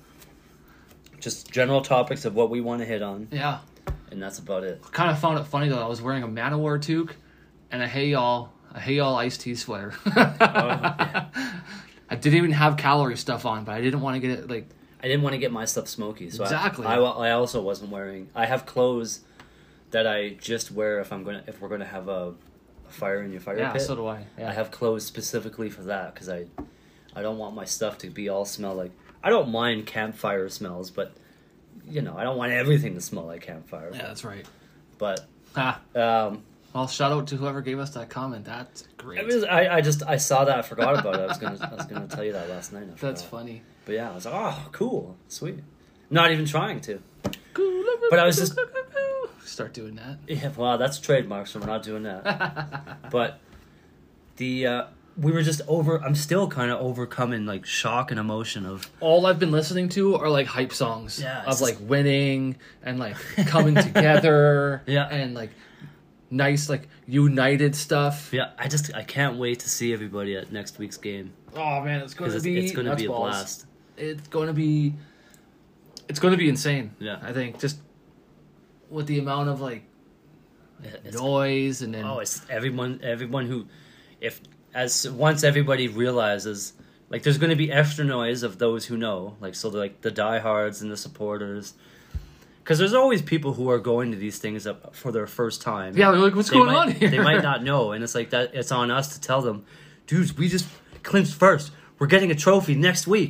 S1: just general topics of what we want to hit on,
S2: Yeah.
S1: and that's about it.
S2: Kind of found it funny though. I was wearing a Manowar toque and a Hey Y'all, a Hey Y'all iced tea sweater.
S1: yeah.
S2: I didn't even have calorie stuff on, but I didn't want to get it like.
S1: I didn't want to get my stuff smoky, so
S2: Exactly.
S1: I, I, I also wasn't wearing. I have clothes that I just wear if I'm gonna if we're gonna have a, a fire in your fire
S2: Yeah,
S1: pit.
S2: so do I. Yeah.
S1: I have clothes specifically for that because I, I don't want my stuff to be all smell like. I don't mind campfire smells, but, you know, I don't want everything to smell like campfire.
S2: Yeah, that's right.
S1: But,
S2: Ah,
S1: um,
S2: well, shout out to whoever gave us that comment. That's great.
S1: it was, I, I just I saw that I forgot about it. I was gonna I was gonna tell you that last night. I
S2: That's
S1: forgot.
S2: funny.
S1: But yeah, I was like, oh, cool, sweet. Not even trying to. But I was just-
S2: start doing that.
S1: Yeah, well, that's trademark, so we're not doing that. But the uh, we were just over. I'm still kind of overcoming like shock and emotion of
S2: All I've been listening to are like hype songs
S1: Yeah,
S2: of
S1: it's
S2: like winning and like coming together.
S1: Yeah.
S2: and like nice like united stuff.
S1: yeah. I just I can't wait to see everybody at next week's game
S2: Oh man, it's going
S1: because
S2: to
S1: it's,
S2: be
S1: it's going to
S2: nuts
S1: be a
S2: balls.
S1: blast.
S2: It's going to be it's going to be insane.
S1: Yeah.
S2: I think just with the amount of like
S1: It's,
S2: noise and then
S1: oh, it's everyone everyone who if as once everybody realizes like there's going to be extra noise of those who know like so like the diehards and the supporters. Because there's always people who are going to these things up for their first time.
S2: yeah, they're like, what's
S1: they
S2: going
S1: might,
S2: on here?
S1: They might not know, and it's like that. It's on us to tell them, dudes. We just clinched first. We're getting a trophy next week.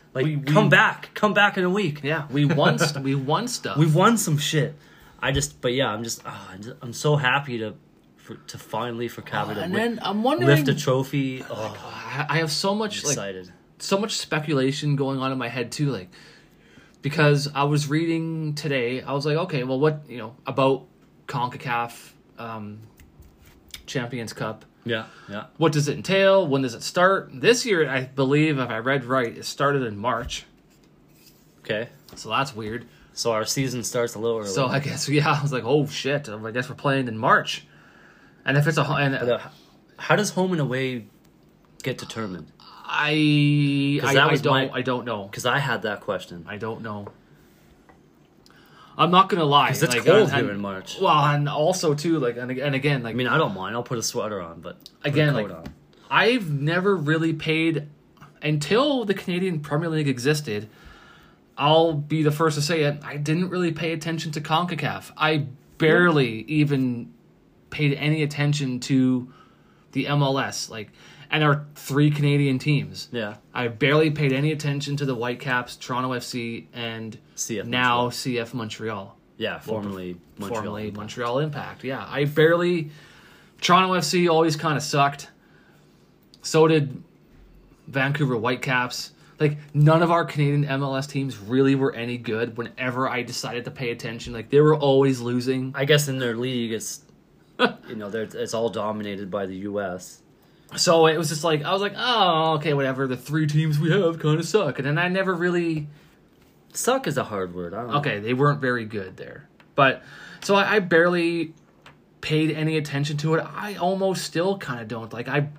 S1: Like,
S2: We- we-
S1: come back, come back in a week.
S2: Yeah, we won. st- we won stuff.
S1: We've won some shit. I just, but yeah, I'm just, oh, I'm, just I'm so happy to, for, to finally for Cavi to
S2: and
S1: wi-
S2: then I'm wondering.
S1: lift a trophy. Oh,
S2: I I have so much
S1: I'm
S2: like
S1: excited.
S2: so much speculation going on in my head too, like because I was reading today. I was like, okay, well, what you know about CONCACAF um, Champions Cup?
S1: Yeah, yeah.
S2: What does it entail? When does it start? This year, I believe, if I read right, it started in March.
S1: Okay,
S2: So that's weird.
S1: so our season starts a little early.
S2: So I guess yeah, I was like, oh shit. I guess we're playing in March. And if it's a ho- and
S1: But, uh, how does home and away get determined?
S2: I
S1: 'Cause
S2: I,
S1: that
S2: I
S1: was
S2: don't
S1: my-
S2: I don't know.
S1: Because I had that question.
S2: I don't know. I'm not gonna lie.
S1: Because it's
S2: like,
S1: cold
S2: and-
S1: here
S2: and-
S1: in March.
S2: Well, and also too, like, and, and again, like,
S1: I mean, I don't mind. I'll put a sweater on, but put a
S2: Again,
S1: coat
S2: like-
S1: on.
S2: I've never really paid until the Canadian Premier League existed. I'll be the first to say it. I didn't really pay attention to CONCACAF. I barely even paid any attention to the M L S, like, and our three Canadian teams.
S1: Yeah,
S2: I barely paid any attention to the Whitecaps, Toronto F C, and
S1: C F
S2: now
S1: Montreal.
S2: C F Montreal.
S1: yeah, formerly Montreal.
S2: formerly
S1: Impact.
S2: Montreal Impact. Yeah, I barely. Toronto F C always kind of sucked. So did Vancouver Whitecaps. Like, none of our Canadian M L S teams really were any good whenever I decided to pay attention. Like, they were always losing.
S1: I guess in their league, it's you know, they're, it's all dominated by the U S.
S2: So it was just like, I was like, oh, okay, whatever. The three teams we have kind of suck. And then I never really.
S1: Suck is a hard word. I don't know.
S2: Okay, they weren't very good there. But, so I, I barely paid any attention to it. I almost still kind of don't. Like, I'm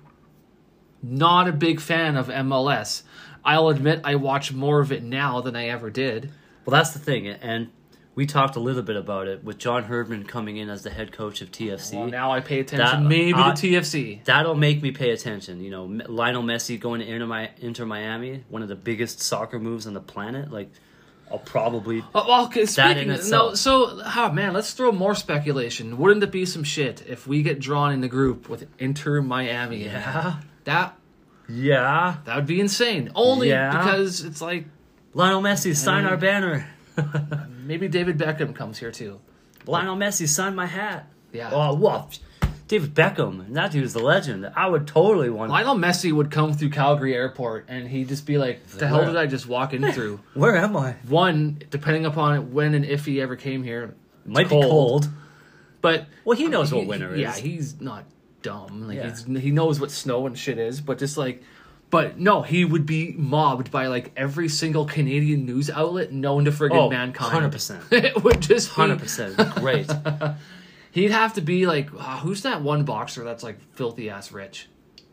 S2: not a big fan of M L S. I'll admit I watch more of it now than I ever did.
S1: Well, that's the thing, and we talked a little bit about it with John Herdman coming in as the head coach of T F C.
S2: Well, now I pay attention
S1: That-
S2: maybe
S1: uh,
S2: to T F C.
S1: That'll make me pay attention. You know, M- Lionel Messi going to Inter, Mi- Inter Miami, one of the biggest soccer moves on the planet. Like, I'll probably.
S2: Oh, well, okay,
S1: That in
S2: speaking
S1: itself.
S2: no, so oh man, let's throw more speculation. Wouldn't it be some shit if we get drawn in the group with Inter Miami?
S1: Yeah,
S2: That
S1: yeah.
S2: that would be insane. Only
S1: Yeah.
S2: because it's like
S1: Lionel Messi, sign
S2: And-
S1: our banner.
S2: maybe David Beckham comes here too.
S1: Lionel Messi, sign my hat.
S2: Yeah.
S1: Oh, well, David Beckham, that dude's the legend. I would totally want.
S2: Lionel Messi would come through Calgary Airport and he'd just be like, "The hell
S1: Where?
S2: did I just walk in through?"
S1: Where am I?
S2: One, depending upon when and if he ever came here, it's
S1: Might be cold.
S2: but
S1: Well, he knows
S2: he-
S1: what winter
S2: Yeah,
S1: is.
S2: he's not dumb. Like
S1: Yeah.
S2: he's, he knows what snow and shit is. But just like, but no, he would be mobbed by like every single Canadian news outlet known to friggin'
S1: Oh,
S2: mankind.
S1: one hundred percent.
S2: It would just be,
S1: one hundred percent. Great.
S2: He'd have to be like, ah, who's that one boxer that's like filthy ass rich?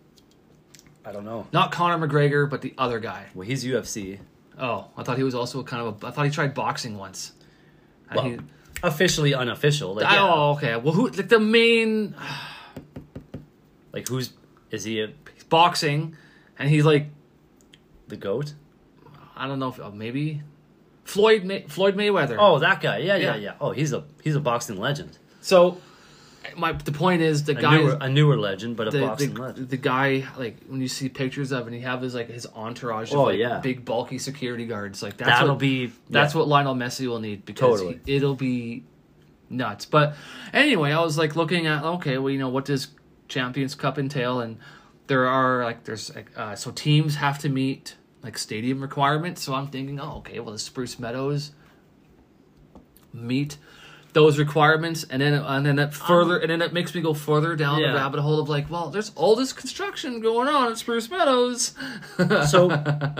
S1: I don't know.
S2: Not Conor McGregor, but the other guy.
S1: Well, he's U F C.
S2: Oh, I thought he was also kind of a. I thought he tried boxing once. And
S1: Well,
S2: he-
S1: officially unofficial. Like, yeah.
S2: Oh, okay. Well, who like the main
S1: Like, who's is he? A,
S2: boxing, and he's like,
S1: the goat?
S2: I don't know if oh, maybe Floyd May, Floyd Mayweather.
S1: Oh, that guy. Yeah, yeah,
S2: Yeah.
S1: yeah. Oh, he's a he's a boxing legend.
S2: So, my the point is the
S1: A
S2: guy.
S1: newer, a newer legend, but a
S2: the,
S1: boxing
S2: the,
S1: legend.
S2: the guy, like when you see pictures of, and he have his like his entourage of
S1: Oh,
S2: like
S1: yeah.
S2: big bulky security guards. Like that's
S1: That'll
S2: what,
S1: be.
S2: That's
S1: yeah.
S2: what Lionel Messi will need because
S1: Totally.
S2: he- it'll be nuts. But anyway, I was like looking at okay, well, you know, what does Champions Cup entail? And there are like there's like uh, so teams have to meet like stadium requirements. So I'm thinking, oh, okay, well, the Spruce Meadows meet those requirements, and then and then it further and then it makes me go further down
S1: Yeah.
S2: the rabbit hole of like, well, there's all this construction going on at Spruce Meadows.
S1: So,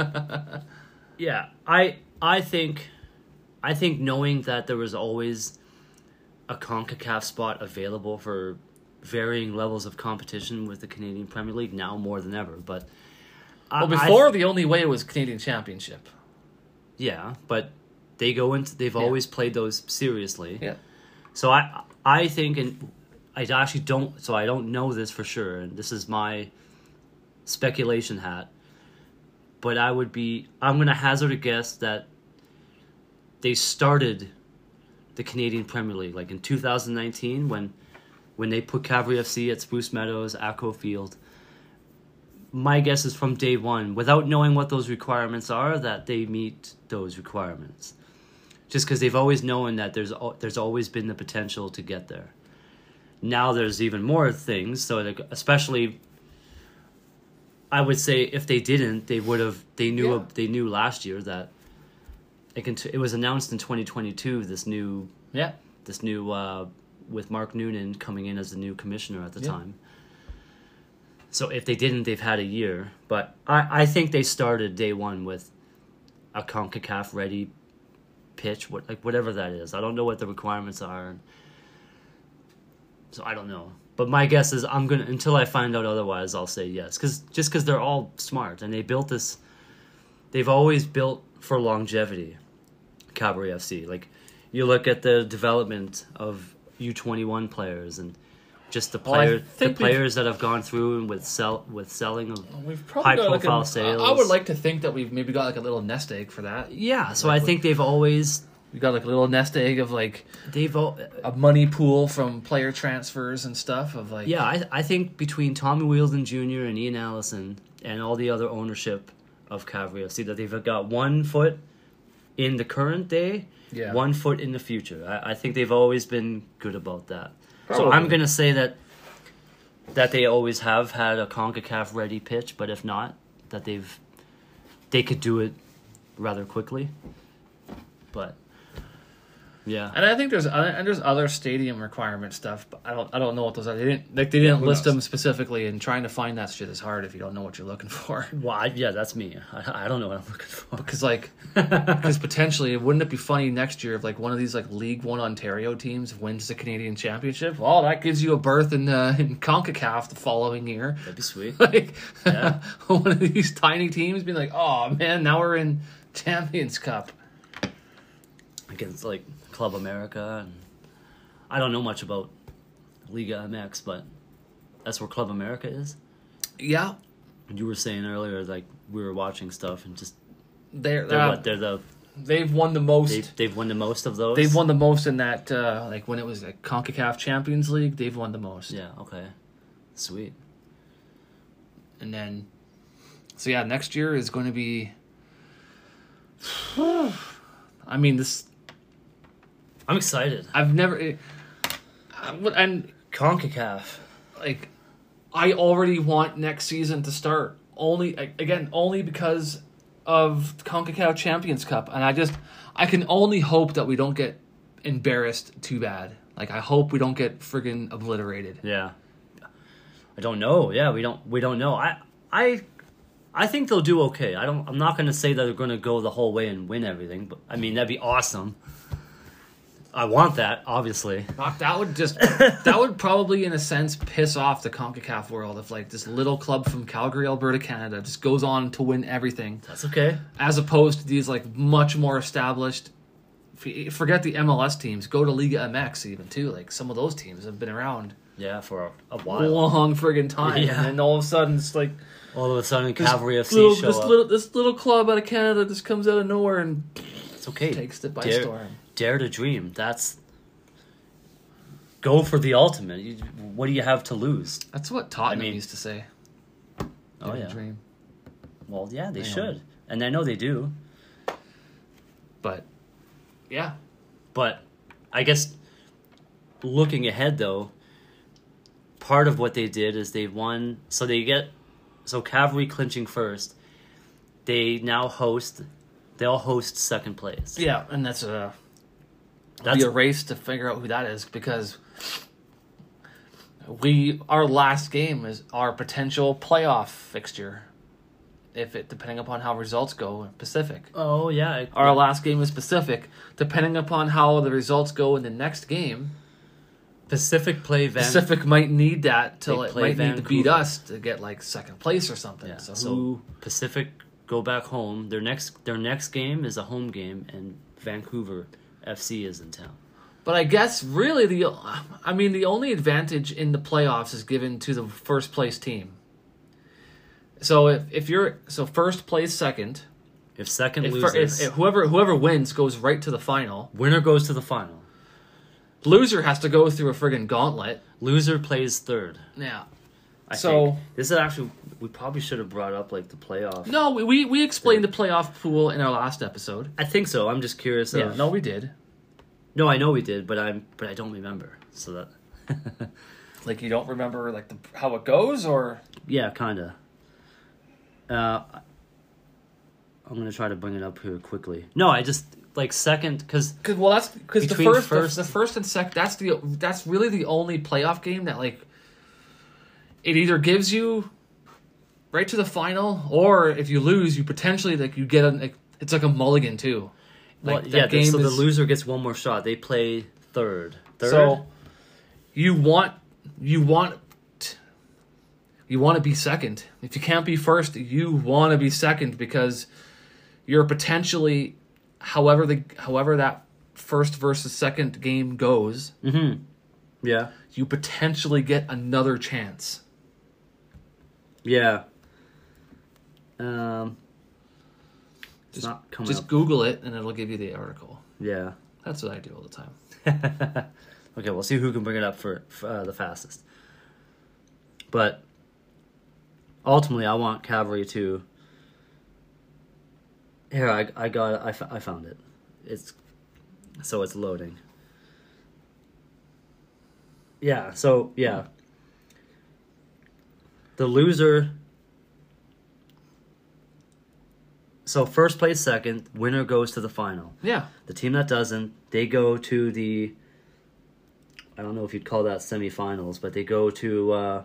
S1: yeah, I I think I think knowing that there was always a CONCACAF spot available for varying levels of competition with the Canadian Premier League now more than ever. But I,
S2: Well, before the only way was Canadian Championship.
S1: I, yeah, but they go into they've
S2: Yeah.
S1: always played those seriously.
S2: Yeah.
S1: So I I think, and I actually don't, so I don't know this for sure, and this is my speculation hat, but I would be, I'm going to hazard a guess that they started the Canadian Premier League, like in two thousand nineteen, when when they put Calgary F C at Spruce Meadows, Acco Field. my guess is from day one, without knowing what those requirements are, that they meet those requirements. Just because they've always known that there's there's always been the potential to get there. Now there's even more things, so like, especially, I would say if they didn't, they would have. They knew
S2: Yeah.
S1: they knew last year that it can. It was announced in twenty twenty-two. This new
S2: Yeah.
S1: this new uh, with Mark Noonan coming in as the new commissioner at the
S2: Yeah.
S1: time. So if they didn't, they've had a year. But I, I think they started day one with a CONCACAF ready pitch, what like whatever that is. I don't know what the requirements are. So I don't know. But my guess is I'm gonna until I find out otherwise, I'll say yes. Cause just because they're all smart and they built this, they've always built for longevity. Cavalry F C, like you look at the development of U twenty-one players and just the
S2: Well, I
S1: player, the
S2: think we've-
S1: players that have gone through and with sell with selling of
S2: We've probably
S1: high
S2: got like
S1: profile
S2: a,
S1: sales.
S2: I would like to think that we've maybe got like a little nest egg for that.
S1: yeah. So
S2: Like
S1: I think they've always
S2: We got like a little nest egg of like
S1: they've al-
S2: a money pool from player transfers and stuff of like
S1: yeah. I I think between Tommy Wheeldon Junior and Ian Allison and all the other ownership of Cavalry F C that they've got one foot in the current day,
S2: Yeah.
S1: one foot in the future. I, I think they've always been good about that. So
S2: Probably.
S1: I'm gonna say that that they always have had a CONCACAF ready pitch, but if not, that they've they could do it rather quickly. But yeah,
S2: And I think there's other, and there's other stadium requirement stuff, but I don't I don't know what those are. They didn't like they didn't
S3: who
S2: list
S3: knows?
S2: them specifically, and trying to find that shit is hard if you don't know what you're looking for.
S1: well, I, yeah, that's me. I, I don't know what I'm looking for.
S2: Because like, because potentially, wouldn't it be funny next year if like one of these like League One Ontario teams wins the Canadian Championship? Well, that gives you a berth in uh, in CONCACAF the following year.
S1: That'd be sweet.
S2: Like
S1: Yeah.
S2: one of these tiny teams being like, oh man, now we're in Champions Cup.
S1: Against like Club America, and I don't know much about Liga M X, but that's where Club America is.
S2: Yeah,
S1: And you were saying earlier, like we were watching stuff and just
S2: they're,
S1: they're
S2: uh,
S1: what they're the
S2: they've won the most.
S1: they they've won the most of those.
S2: They've won the most in that, uh, like when it was like CONCACAF Champions League, they've won the most.
S1: Yeah. Okay. Sweet.
S2: And then, so yeah, next year is going to be. I mean, this
S1: I'm excited.
S2: I've never, eh, I would- and
S1: CONCACAF.
S2: like, I already want next season to start. Only a- again, only because of the CONCACAF Champions Cup, and I just, I can only hope that we don't get embarrassed too bad. Like, I hope we don't get friggin' obliterated.
S1: Yeah. I don't know. Yeah, we don't we don't know. I I I think they'll do okay. I don't I'm not going to say that they're going to go the whole way and win everything, but I mean, that'd be awesome. I want that, obviously.
S2: Fuck, that would just that would probably in a sense piss off the CONCACAF world if like this little club from Calgary, Alberta, Canada just goes on to win everything,
S1: That's okay.
S2: as opposed to these like much more established. f- Forget the M L S teams, go to Liga M X even too. Like some of those teams have been around
S1: Yeah, for a, a
S2: a
S1: while.
S2: long friggin' time,
S1: Yeah.
S2: and then all of a sudden it's like
S1: All of a sudden,
S2: this
S1: Cavalry F C
S2: little,
S1: show
S2: this
S1: up.
S2: little this little club out of Canada just comes out of nowhere and
S1: It's okay.
S2: takes it by
S1: dare,
S2: storm.
S1: Dare to dream. That's go for the ultimate. You, what do you have to lose?
S2: That's what Tottenham
S1: I mean-
S2: used to say.
S1: Oh
S2: Dare to
S1: yeah.
S2: dream.
S1: Well, yeah, they
S2: I know.
S1: should, and I know they do.
S2: But yeah,
S1: But I guess looking ahead, though, part of what they did is they won. So they get so Cavalry clinching first. They now host. They'll host second place.
S2: yeah, and that's a.
S1: That's
S2: be a race to figure out who that is because we our last game is our potential playoff fixture. If it depending upon how results go in Pacific.
S1: oh yeah.
S2: Our last game is Pacific. Depending upon how the results go in the next game,
S1: Pacific play Van.
S2: Pacific might need that to
S1: They
S2: like,
S1: play
S2: might need to beat
S1: Vancouver.
S2: us to get like second place or something.
S1: Yeah.
S2: So,
S1: So,
S2: who
S1: Pacific go back home. Their next their next game is a home game, and Vancouver F C is in town.
S2: But I guess really the I mean the only advantage in the playoffs is given to the first place team. So if, if you're so first plays second,
S1: If second
S2: if,
S1: loses,
S2: if, if whoever whoever wins goes right to the final.
S1: winner goes to the final.
S2: Loser has to go through a friggin' gauntlet.
S1: Loser plays third.
S2: Yeah.
S1: I
S2: So-
S1: think. This is actually, we probably should have brought up like the playoff.
S2: No, we we, we explained the playoff pool in our last episode.
S1: I think so. I'm just curious.
S2: Yeah,
S1: of,
S2: no, we did.
S1: no, I know we did, but I'm but I don't remember. So that
S2: Like, you don't remember like the, how it goes, or
S1: yeah, kind of. Uh, I'm gonna try to bring it up here quickly. No, I just like second because
S2: Cause, well, that's because the
S1: Between
S2: first,
S1: first-
S2: the, the first and second. That's the that's really the only playoff game that like it either gives you right to the final, or if you lose, you potentially like you get a like, it's like a mulligan too. Like,
S1: well,
S2: that
S1: yeah.
S2: game
S1: so the
S2: is-
S1: loser gets one more shot. They play third. Third.
S2: So you want you want you want to be second. If you can't be first, you want to be second because you're potentially, however the however that first versus second game goes,
S1: mm-hmm. Yeah.
S2: you potentially get another chance.
S1: Yeah. Um. It's
S2: Just,
S1: not coming
S2: just
S1: up.
S2: Google it and it'll give you the article.
S1: Yeah.
S2: That's what I do all the time.
S1: Okay, we'll see who can bring it up for, for uh, the fastest. But ultimately, I want Cavalry to. Here, I I got I, f- I found it. It's so it's loading. Yeah. So yeah. The loser. So first place, second, winner goes to the final.
S2: Yeah.
S1: The team that doesn't, they go to the. I don't know if you'd call that semifinals, but they go to. Uh,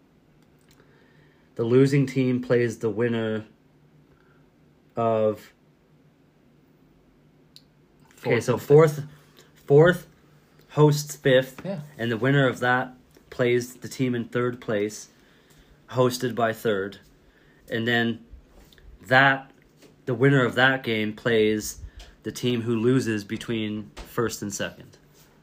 S1: the losing team plays the winner of. Okay,
S2: Fourth
S1: so
S2: and
S1: fourth, fourth hosts fifth,
S2: Yeah.
S1: and the winner of that plays the team in third place, hosted by third, and then that the winner of that game plays the team who loses between first and second.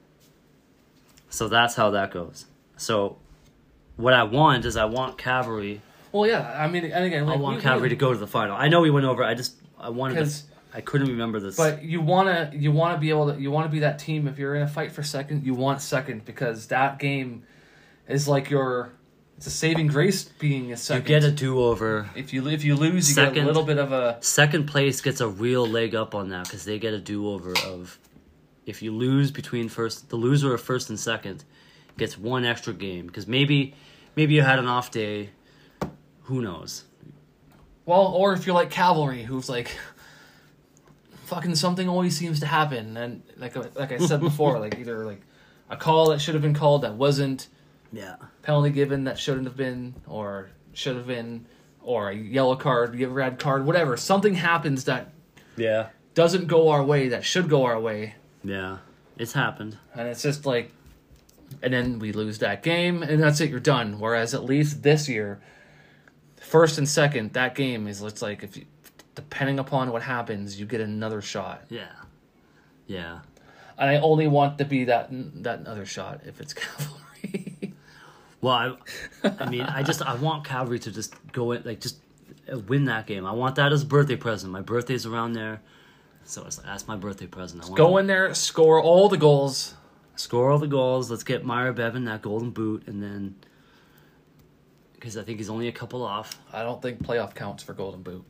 S1: So that's how that goes. So what I want is I want Cavalry.
S2: Well, yeah. I mean, and again,
S1: I
S2: like,
S1: want
S2: we-
S1: Cavalry
S2: we-
S1: to go to the final. I know we went over. I just I wanted to.
S2: 'Cause-
S1: I couldn't remember this.
S2: But you wanna you wanna be able to you wanna be that team. If you're in a fight for second, you want second because that game is like your it's a saving grace being a
S1: you
S2: second.
S1: get a do over.
S2: if you if you lose, you get
S1: Second.
S2: a little bit of a
S1: Second place gets a real leg up on that because they get a do over of if you lose between first, the loser of first and second gets one extra game because maybe maybe you had an off day. Who knows?
S2: well, or if you're like Cavalry, who's like fucking something always seems to happen, and like like I said before, like either like a call that should have been called that wasn't,
S1: Yeah.
S2: penalty given that shouldn't have been, or should have been, or a yellow card, a red card, whatever. Something happens that
S1: Yeah.
S2: doesn't go our way that should go our way,
S1: Yeah. It's happened.
S2: and it's just like, and then we lose that game, and that's it. You're done. Whereas at least this year, first and second, that game is it's like if you, depending upon what happens, you get another shot.
S1: Yeah. Yeah.
S2: And I only want to be that that other shot if it's Cavalry.
S1: Well, I, I mean, I just I want Cavalry to just go in, like just uh, win that game. I want that as a birthday present. My birthday's around there, so it's like, that's my birthday present. I want
S2: Go
S1: to
S2: in there, score all the goals.
S1: score all the goals. Let's get Myra Bevan that golden boot, and then because I think he's only a couple off.
S2: I don't think playoff counts for Golden Boot.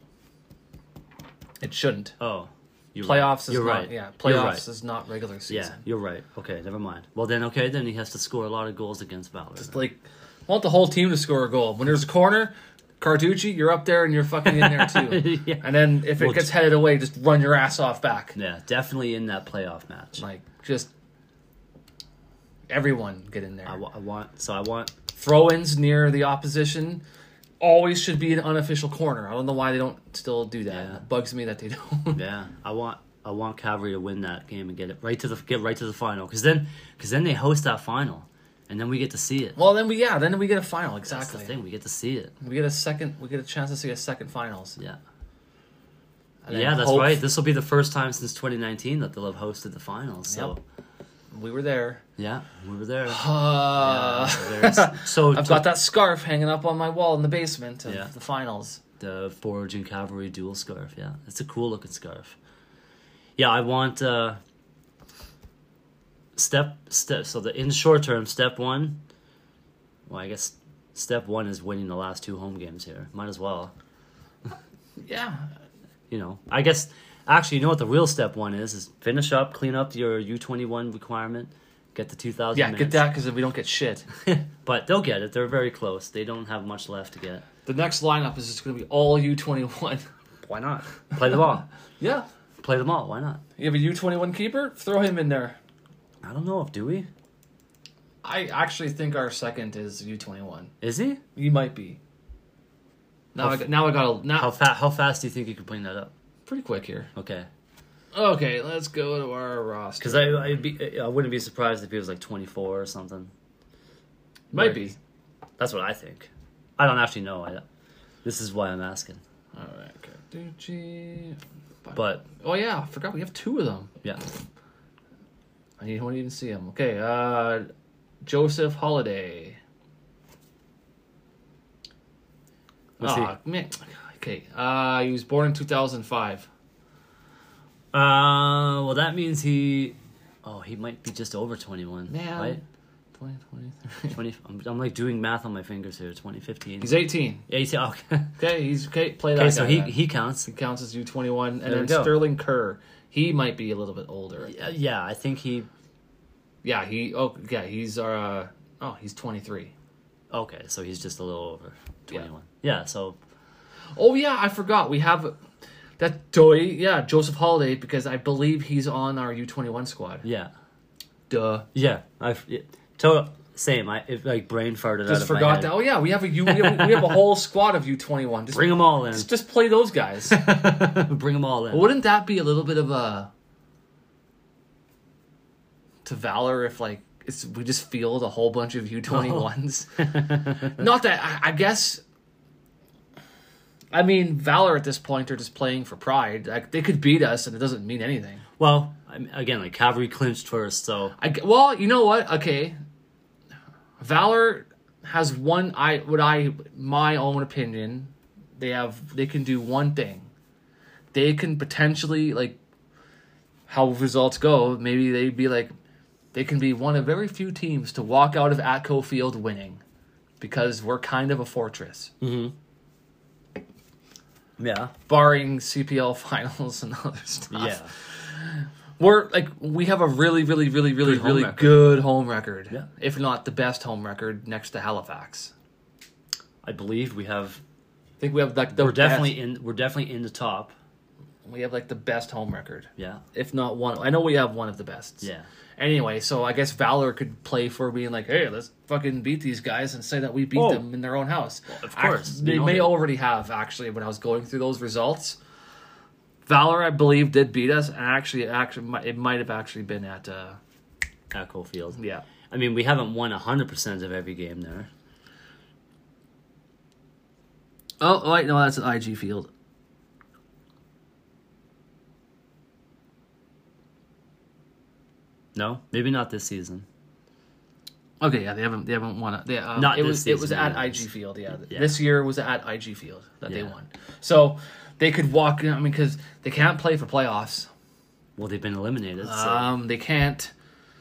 S2: It shouldn't.
S1: Oh, you're
S2: Playoffs
S1: right.
S2: is
S1: You're
S2: not.
S1: right.
S2: Yeah,
S1: You're
S2: playoffs
S1: right.
S2: is not regular
S1: Yeah,
S2: season.
S1: you're right. Okay, never mind. Well, then okay, then he has to score a lot of goals against Valor.
S2: It's like, I want the whole team to score a goal. When there's a corner, Carducci, you're up there and you're fucking in there too.
S1: Yeah.
S2: And then if it
S1: Well,
S2: gets headed away, just run your ass off back.
S1: Yeah, definitely in that playoff match.
S2: Like, just everyone get in there.
S1: I, wa- I want. So I want.
S2: Throw-ins near the opposition always should be an unofficial corner. I don't know why they don't still do that.
S1: Yeah.
S2: It bugs me that they don't.
S1: Yeah, I want. I want Cavalry to win that game and get it right to the get right to the final. Because then, because then they host that final, and then we get to see it.
S2: Well, then we yeah, then we get a final
S1: That's
S2: exactly.
S1: the thing. We get to see it.
S2: We get a second. We get a chance to see a second finals.
S1: Yeah.
S2: And then
S1: Yeah, that's
S2: hope-
S1: right. This will be the first time since twenty nineteen that they'll have hosted the finals. So
S2: We were there.
S1: yeah, we were there.
S2: Uh,
S1: Yeah, there's- so
S2: I've
S1: to-
S2: got that scarf hanging up on my wall in the basement of
S1: Yeah.
S2: the finals.
S1: the Forge and Cavalry dual scarf. Yeah, it's a cool looking scarf. Yeah, I want uh, step step. So the in the short term, step one. Well, I guess step one is winning the last two home games here. Might as well.
S2: Yeah.
S1: You know, I guess, actually, you know what the real step one is, is finish up, clean up your U twenty-one requirement, get the two thousand
S2: Yeah,
S1: minutes.
S2: get that because we don't get shit.
S1: But they'll get it. They're very close. They don't have much left to get.
S2: The next lineup is just going to be all U twenty-one.
S1: Why not? Play them all.
S2: Yeah.
S1: Play them all. Why not?
S2: You have a U twenty-one keeper? Throw him in there.
S1: I don't know if, do we?
S2: I actually think our second is U twenty-one.
S1: Is he?
S2: You might be. Now
S1: How
S2: I
S1: f-
S2: got, now I got a, now
S1: How, fa- how fast do you think you can bring that up?
S2: pretty quick here.
S1: Okay.
S2: Okay, let's go to our roster.
S1: Because I, I'd be, I wouldn't be surprised if he was like twenty-four or something.
S2: Might
S1: Like,
S2: be.
S1: That's what I think. I don't actually know. I, this is why I'm asking.
S2: All right, Carducci.
S1: But,
S2: Oh yeah, I forgot we have two of them.
S1: yeah.
S2: I don't even see him. Okay, uh, Joseph Holiday.
S1: Let's see.
S2: Ah, man. Okay, uh, he was born in two thousand five.
S1: Uh, well, that means he... Oh, he might be just over twenty-one.
S2: Man.
S1: Right?
S2: twenty twenty-three.
S1: twenty, I'm, I'm like doing math on my fingers here. twenty fifteen.
S2: He's eighteen.
S1: eighteen. Okay.
S2: Okay, he's okay. Play that.
S1: Okay, so
S2: guy
S1: he,
S2: then.
S1: he counts.
S2: He counts as U twenty-one, and
S1: There
S2: then
S1: we go.
S2: Sterling Kerr. He might be a little bit older.
S1: Yeah, yeah, I think he...
S2: Yeah, he. Oh, yeah, he's uh. Oh, he's twenty-three.
S1: Okay, so he's just a little over twenty-one. Yeah, so...
S2: Oh yeah, I forgot. We have that Doy. Yeah, Joseph Holiday, because I believe he's on our U twenty-one squad.
S1: Yeah.
S2: Duh.
S1: Yeah. I... Yeah, total... Same. I it, like brain farted out
S2: Just
S1: of
S2: forgot
S1: my head.
S2: that. Oh yeah, we have a U. We have, we have a whole squad of U twenty-one. Just
S1: Bring them all in.
S2: Just, just play those guys.
S1: Bring them all in.
S2: Wouldn't that be a little bit of a to Valor if like it's we just field a whole bunch of U twenty-ones? Not that I, I guess. I mean, Valor at this point are just playing for pride. Like they could beat us, and it doesn't mean anything.
S1: Well, I mean, again, like Cavalry clinched first, so
S2: I g- well, you know what? Okay, Valor has one. I what I my own opinion. They have they can do one thing. They can potentially like how results go. Maybe they'd be like they can be one of very few teams to walk out of Atco Field winning because we're kind of a fortress.
S1: mm-hmm. Yeah,
S2: Barring C P L finals and other stuff.
S1: yeah.
S2: We're like we have a really, really, really, really,
S1: Good home
S2: really
S1: record.
S2: good home record.
S1: Yeah.
S2: If not the best home record next to Halifax.
S1: I believe we have.
S2: I think we have like the
S1: We're definitely
S2: best,
S1: in. We're definitely in the top.
S2: we have like the best home record.
S1: Yeah,
S2: If not one. I know we have one of the best.
S1: yeah.
S2: Anyway, so I guess Valor could play for being like, hey, let's fucking beat these guys and say that we beat
S1: Oh.
S2: them in their own house.
S1: of course.
S2: Act- they
S1: You know
S2: may
S1: they-
S2: already have, actually, when I was going through those results. Valor, I believe, did beat us, and actually, actually, mi- it might have actually been at, uh,
S1: Atco Field.
S2: yeah.
S1: I mean, we haven't won a hundred percent of every game there.
S2: Oh, wait, no, that's at I G Field.
S1: No, maybe not this season.
S2: Okay, yeah, they haven't they haven't won it. They, um,
S1: Not
S2: it
S1: this
S2: was it was
S1: season,
S2: at
S1: anyways.
S2: I G Field. Yeah.
S1: Yeah.
S2: This year was at I G Field that they
S1: Yeah.
S2: won. So they could walk. I mean, because they can't play for playoffs.
S1: Well, they've been eliminated. So
S2: Um, they can't.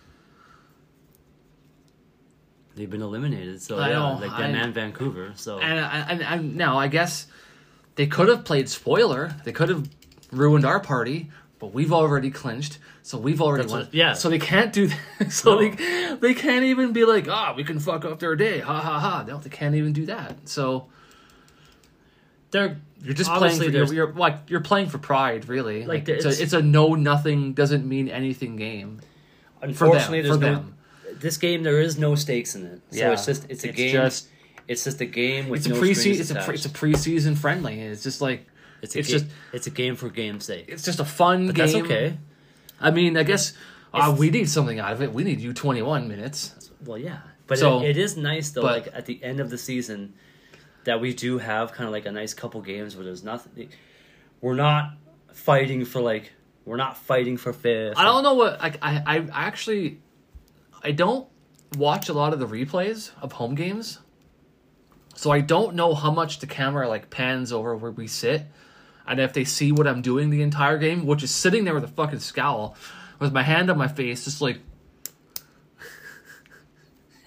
S1: they've been eliminated. So
S2: I
S1: yeah,
S2: know,
S1: like
S2: I-
S1: them and Vancouver. So
S2: And, and and now I guess they could have played spoiler. They could have ruined our party, but we've already clinched, so we've already
S1: That's
S2: won.
S1: what- yeah.
S2: So they can't do that. So
S1: No.
S2: they they can't even be like, ah, we can fuck up their day. Ha ha ha. No, they can't even do that. So
S1: they're
S2: you're just playing
S1: obviously
S2: for
S1: there's-
S2: you're, you're like you're playing for pride, really.
S1: Like,
S2: Like, it's,
S1: it's-
S2: a it's a no nothing doesn't mean anything game.
S1: Unfortunately,
S2: for
S1: there's no.
S2: them.
S1: This game, there is no stakes in it. So
S2: Yeah.
S1: it's just it's a
S2: It's
S1: game.
S2: just-
S1: it's just a game with
S2: It's a
S1: no
S2: pre
S1: strings
S2: it's a pre,
S1: attached.
S2: it's a preseason friendly. It's just like
S1: It's, a
S2: it's
S1: ga-
S2: just
S1: it's a game for game's sake.
S2: it's just a fun
S1: But
S2: game.
S1: that's okay.
S2: I mean, I guess uh,
S1: It's-
S2: we need something out of it. We need U twenty-one minutes.
S1: Well, yeah, but
S2: So-
S1: it, it is nice though.
S2: but-
S1: Like at the end of the season, that we do have kind of like a nice couple games where there's nothing. We're not fighting for like we're not fighting for fifth.
S2: I don't know what I, I I actually I don't watch a lot of the replays of home games, so I don't know how much the camera like pans over where we sit, and if they see what I'm doing the entire game, which is sitting there with a fucking scowl, with my hand on my face, just like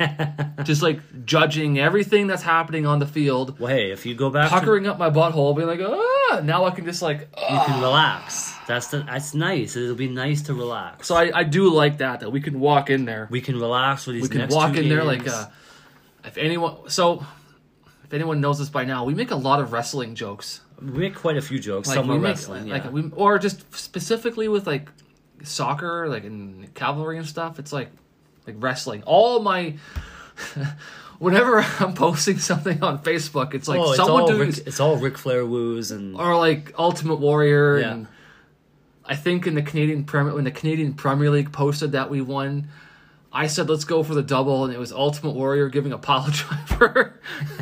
S2: just like judging everything that's happening on the field,
S1: Well, hey, if you go back, to,
S2: puckering up my butthole, being like, ah, now I can just like,
S1: you
S2: ah.
S1: can relax. That's the, that's nice. It'll be nice to relax.
S2: So I, I do like that, that we can walk in there.
S1: We can relax with these
S2: We can
S1: next
S2: walk
S1: two
S2: in there
S1: games.
S2: like, uh, if anyone, so if anyone knows this by now, we make a lot of wrestling jokes.
S1: We make quite a few jokes.
S2: Like
S1: Some
S2: we
S1: are
S2: make,
S1: wrestling,
S2: like
S1: yeah.
S2: we, or just specifically with like soccer, like in cavalry and stuff. It's like, like wrestling. All my, whenever I'm posting something on Facebook, it's like
S1: oh, it's
S2: someone
S1: all
S2: doing,
S1: Ric, it's all Ric Flair woos and
S2: or like Ultimate Warrior,
S1: Yeah.
S2: and I think in the Canadian Premier, when the Canadian Premier League posted that we won, I said let's go for the double, and it was Ultimate Warrior giving a pile driver.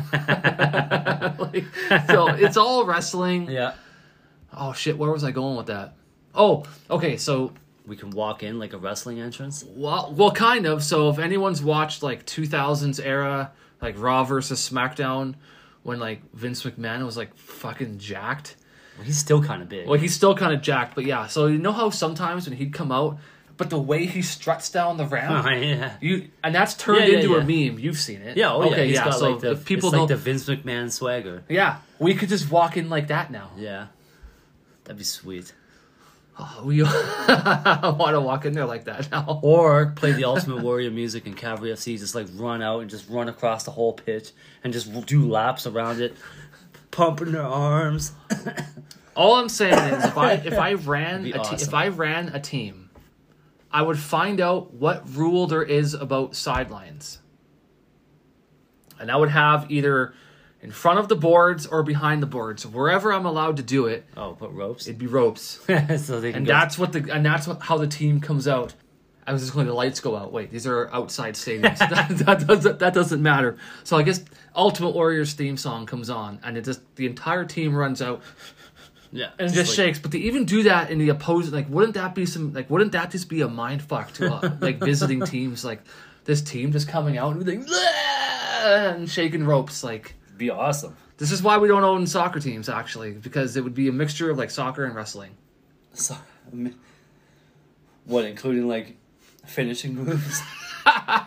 S2: Like, so it's all wrestling.
S1: yeah.
S2: Oh shit, where was I going with that? Oh, okay, so
S1: We can walk in like a wrestling entrance.
S2: well, well, kind of. So if anyone's watched like two thousands era, like Raw versus SmackDown, when like Vince McMahon was like fucking jacked.
S1: Well, he's still kind of big.
S2: Well, he's still kind of jacked, but yeah. So you know how sometimes when he'd come out, but the way he struts down the ramp,
S1: Oh, yeah.
S2: you and that's turned
S1: Yeah, yeah,
S2: into a
S1: yeah.
S2: meme. You've seen it,
S1: Yeah, oh yeah.
S2: okay,
S1: He's
S2: yeah.
S1: got
S2: So
S1: like the
S2: if people
S1: it's like
S2: don't,
S1: the Vince McMahon swagger.
S2: yeah, we could just walk in like that now.
S1: Yeah, that'd be sweet.
S2: Oh, we want to walk in there like that now.
S1: Or play the Ultimate Warrior music in Cavalry F C. Just like run out and just run across the whole pitch and just do laps around it, pumping their arms.
S2: All I'm saying is, if I if I ran
S1: That'd
S2: a
S1: be
S2: te-
S1: awesome.
S2: if I ran a team, I would find out what rule there is about sidelines, and I would have either in front of the boards or behind the boards, wherever I'm allowed to do it.
S1: Oh, put ropes.
S2: It'd be ropes,
S1: So they can
S2: and
S1: go.
S2: that's what the and that's what, how the team comes out. I was just going to the lights go out. Wait, these are outside stadiums. that, that doesn't that doesn't matter. So I guess Ultimate Warrior's theme song comes on, and it just the entire team runs out.
S1: Yeah,
S2: And
S1: it's
S2: just
S1: like-
S2: shakes, but to even do that in the opposing, like, wouldn't that be some, like, wouldn't that just be a mind fuck to, uh, like, visiting teams, like, this team just coming out and being like, "Bleh," and shaking ropes, like,
S1: be awesome.
S2: this is why we don't own soccer teams, actually, because it would be a mixture of, like, soccer and wrestling.
S1: So, I mean, what, including like finishing moves?
S2: I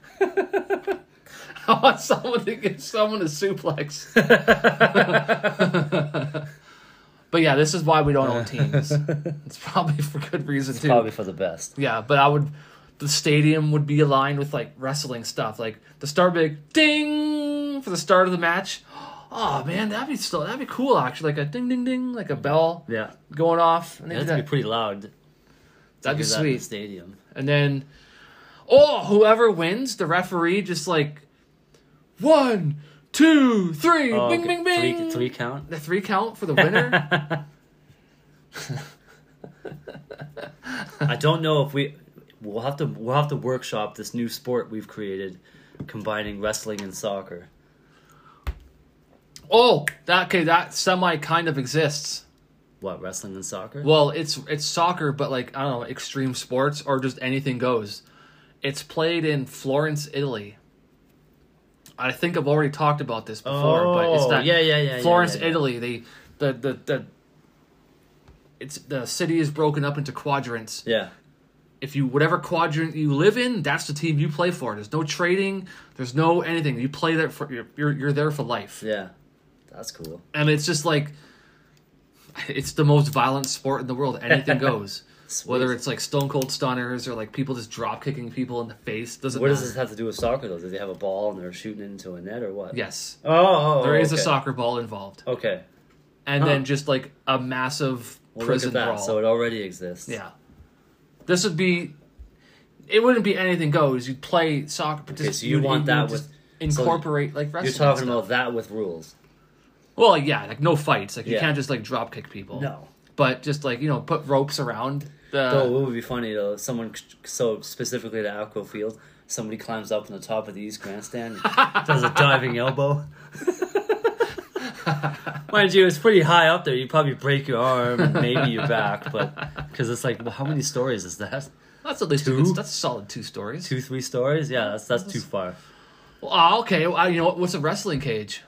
S2: want someone to get someone a suplex. But yeah, this is why we don't own teams. It's probably for good reason, too.
S1: Probably for the best.
S2: Yeah, but I would, the stadium would be aligned with like wrestling stuff, like the start big ding for the start of the match. Oh man, that'd be still that'd be cool actually, like a ding ding ding, like a bell
S1: Yeah,
S2: going off, and, they do
S1: that'd be
S2: that.
S1: pretty loud. to
S2: That'd be
S1: hear that in the
S2: sweet.
S1: stadium.
S2: And then, oh, whoever wins, the referee just like one, two, three,
S1: Oh,
S2: bing,
S1: okay.
S2: bing, bing,
S1: Three, three count.
S2: the three count for the winner.
S1: I don't know if we we'll have to we'll have to workshop this new sport we've created, combining wrestling and soccer.
S2: Oh, that okay, that semi kind of exists.
S1: What, wrestling and soccer?
S2: Well, it's it's soccer, but like I don't know, extreme sports or just anything goes. It's played in Florence, Italy. I think I've already talked about this before, but it's
S1: Oh,
S2: that
S1: yeah, yeah, yeah,
S2: Florence,
S1: yeah, yeah, yeah.
S2: Italy. They the the the it's the city is broken up into quadrants.
S1: Yeah.
S2: If you whatever quadrant you live in, that's the team you play for. There's no trading. There's no anything. You play there for you're you're, you're there for life.
S1: Yeah. That's cool.
S2: And it's just like it's the most violent sport in the world. Anything goes.
S1: Sweet.
S2: Whether it's like Stone Cold Stunners or like people just drop kicking people in the face, doesn't
S1: What
S2: matter.
S1: does this have to do with soccer though? Do they have a ball and they're shooting it into a net or what?
S2: Yes,
S1: Oh, oh
S2: there is
S1: okay.
S2: a soccer ball involved,
S1: Okay.
S2: and
S1: Huh.
S2: then just like a massive
S1: Well,
S2: prison
S1: look at that.
S2: brawl.
S1: So it already exists.
S2: Yeah, this would be. It wouldn't be anything goes. You'd play soccer. But
S1: Okay,
S2: just,
S1: so you
S2: you'd-
S1: want
S2: you'd
S1: that
S2: just
S1: with- so
S2: incorporate like wrestling.
S1: You're talking
S2: stuff.
S1: about that with rules.
S2: Well, yeah, like no fights. Like you
S1: Yeah.
S2: can't just like drop kick people.
S1: No.
S2: but just like you know, put ropes around the.
S1: Though it would be funny though, someone so specifically to Alco Field, somebody climbs up on the top of the East Grandstand, and does a diving elbow. Mind you, it's pretty high up there. You probably break your arm and maybe your back, but because it's like, well, how many stories is that?
S2: That's at least
S1: Two?
S2: two. Good, that's a solid two stories.
S1: Two, three stories? Yeah, that's that's too far.
S2: Well, ah, okay, well, you know what? What's a wrestling cage?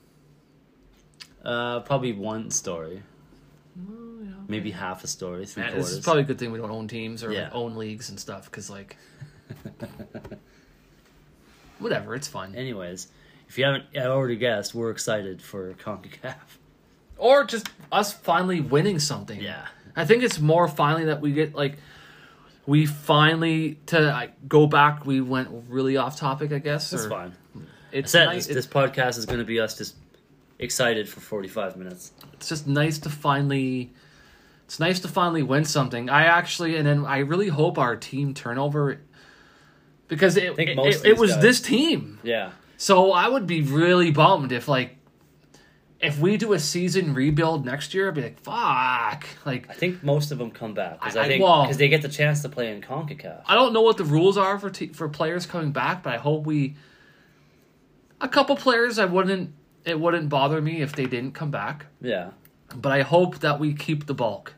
S1: Uh, probably one story, maybe half a story, three
S2: Man,
S1: quarters.
S2: this is probably a good thing we don't own teams or
S1: Yeah.
S2: like, own leagues and stuff because like whatever, it's fun.
S1: Anyways, if you haven't already guessed, we're excited for CONCACAF.
S2: Or just us finally winning something.
S1: Yeah.
S2: I think it's more finally that we get, like, we finally, to like, go back, we went really off topic, I guess.
S1: It's
S2: or,
S1: fine.
S2: It's
S1: Said,
S2: nice.
S1: this, this podcast is going to be us just excited for forty-five minutes.
S2: It's just nice to finally, it's nice to finally win something. I actually, and then I really hope our team turnover, because it,
S1: think
S2: it,
S1: most
S2: it,
S1: of
S2: it
S1: these
S2: was
S1: guys-
S2: this team.
S1: Yeah.
S2: So I would be really bummed if, like, if we do a season rebuild next year, I'd be like, fuck. Like,
S1: I think most of them come back because
S2: I-
S1: I,
S2: I-
S1: think
S2: well-
S1: because they get the chance to play in CONCACAF.
S2: I don't know what the rules are for te- for players coming back, but I hope we. A couple players, I wouldn't. It wouldn't bother me if they didn't come back,
S1: Yeah.
S2: but I hope that we keep the bulk.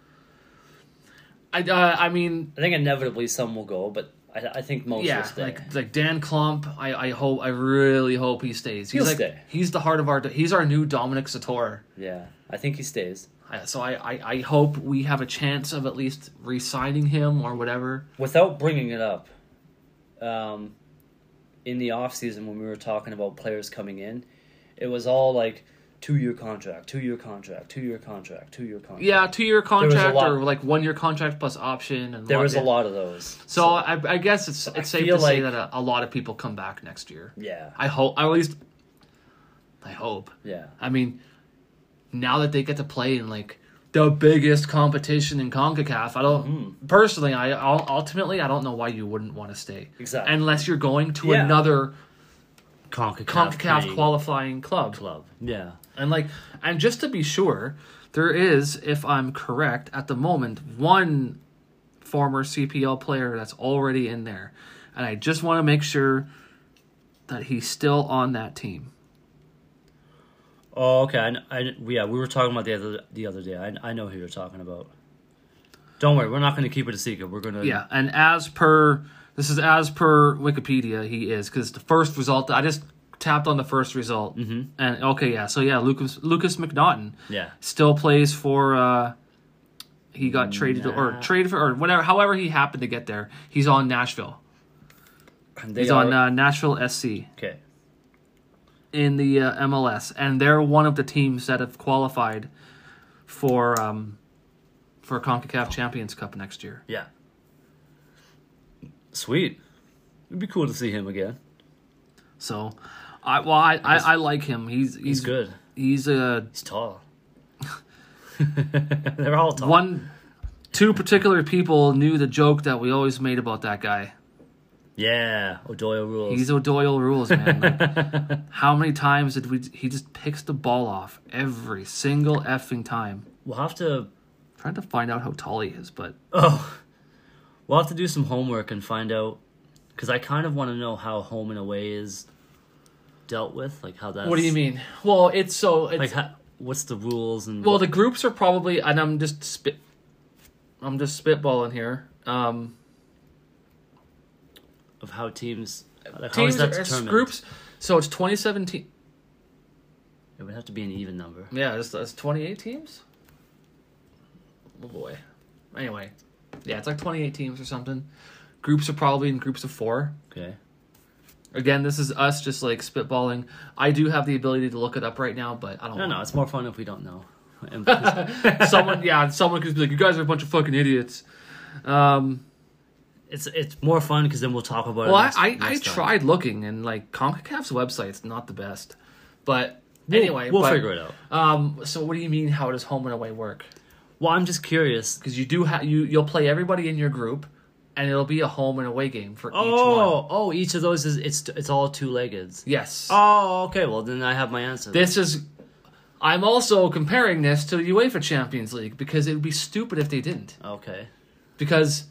S2: I uh, I mean,
S1: I think inevitably some will go, but I, I think most
S2: yeah,
S1: will stay.
S2: like like Dan Klump. I, I hope I really hope he stays. He's
S1: He'll
S2: like
S1: stay.
S2: he's the heart of our. He's our new Dominic Sator.
S1: Yeah, I think he stays.
S2: I- So I, I, I hope we have a chance of at least re-signing him or whatever.
S1: Without bringing it up, um, in the off season when we were talking about players coming in, it was all like two year contract, two year contract, two year contract, two year contract.
S2: Yeah, two-year contract
S1: lot-
S2: or like one-year contract plus option. And
S1: There
S2: lot-
S1: was a lot of those.
S2: So I, I guess it's
S1: I
S2: it's safe
S1: feel
S2: to say
S1: like-
S2: that a, a lot of people come back next year.
S1: Yeah,
S2: I hope, at least, I hope.
S1: yeah.
S2: I mean, now that they get to play in like the biggest competition in CONCACAF, I don't
S1: Mm-hmm.
S2: personally. I I'll- ultimately I don't know why you wouldn't want to stay,
S1: Exactly.
S2: unless you're going to
S1: Yeah.
S2: another
S1: CONCACAF,
S2: CONCACAF
S1: pretty
S2: qualifying club.
S1: club. Yeah.
S2: And like, and just to be sure, there is, if I'm correct, at the moment, one former C P L player that's already in there, and I just want to make sure that he's still on that team.
S1: Oh, okay. I, I, yeah, we were talking about the other the other day. I, I know who you're talking about. Don't worry, we're not going to keep it a secret. We're going to.
S2: Yeah, and as per this is as per Wikipedia, he is, because the first result I just tapped on the first result, mm-hmm. and okay, yeah, so yeah, Lucas Lucas McNaughton,
S1: Yeah.
S2: still plays for. Uh, he got traded to, or
S1: Nah.
S2: traded for or whatever. However, he happened to get there. He's on Nashville.
S1: They
S2: He's
S1: are,
S2: on uh, Nashville S C
S1: okay.
S2: in the uh, M L S, and they're one of the teams that have qualified for um, for CONCACAF Champions Cup next year.
S1: Yeah. Sweet. It'd be cool to see him again.
S2: So, I well, I, I, I like him. He's he's,
S1: He's good.
S2: He's a
S1: He's tall. They're all tall.
S2: one. Two particular people knew the joke that we always made about that guy.
S1: Yeah. O'Doyle rules.
S2: He's O'Doyle rules, man. Like, how many times did we? He just picks the ball off every single effing time.
S1: We'll have to.
S2: Trying to find out how tall he is, but
S1: Oh. We'll have to do some homework and find out. Because I kind of want to know how home and away is dealt with. Like how that's.
S2: what do you mean? Well, it's so it's
S1: Like how, what's the rules and.
S2: well,
S1: what-
S2: the groups are probably, and I'm just spit, I'm just spitballing here. Um,
S1: of how teams. Like how
S2: teams
S1: is that
S2: are-
S1: determined?
S2: groups. So it's twenty seventeen.
S1: It would have to be an even number.
S2: Yeah, it's, it's twenty-eight teams. Oh boy. Anyway, yeah, it's like twenty-eight teams or something. Groups are probably in groups of four.
S1: Okay.
S2: Again, this is us just like spitballing. I do have the ability to look it up right now, but I don't
S1: No,
S2: know.
S1: no, it's more fun if we don't know. And 'cause
S2: Someone, yeah, someone could be like, "You guys are a bunch of fucking idiots." Um,
S1: it's it's more fun because then we'll talk about
S2: well,
S1: it. Next,
S2: I, I, I
S1: next time.
S2: tried looking, and like CONCACAF's website's not the best. But
S1: We'll-
S2: anyway,
S1: we'll
S2: but,
S1: figure it out.
S2: Um, so what do you mean? How does home and away work?
S1: Well, I'm just curious.
S2: Because you do have you you'll play everybody in your group, and it'll be a home and away game for each one.
S1: Oh, oh, each of those is it's it's all two legged.
S2: Yes.
S1: Oh, okay. Well, then I have my answer.
S2: This is. I'm also comparing this to the UEFA Champions League because it would be stupid if they didn't.
S1: Okay.
S2: Because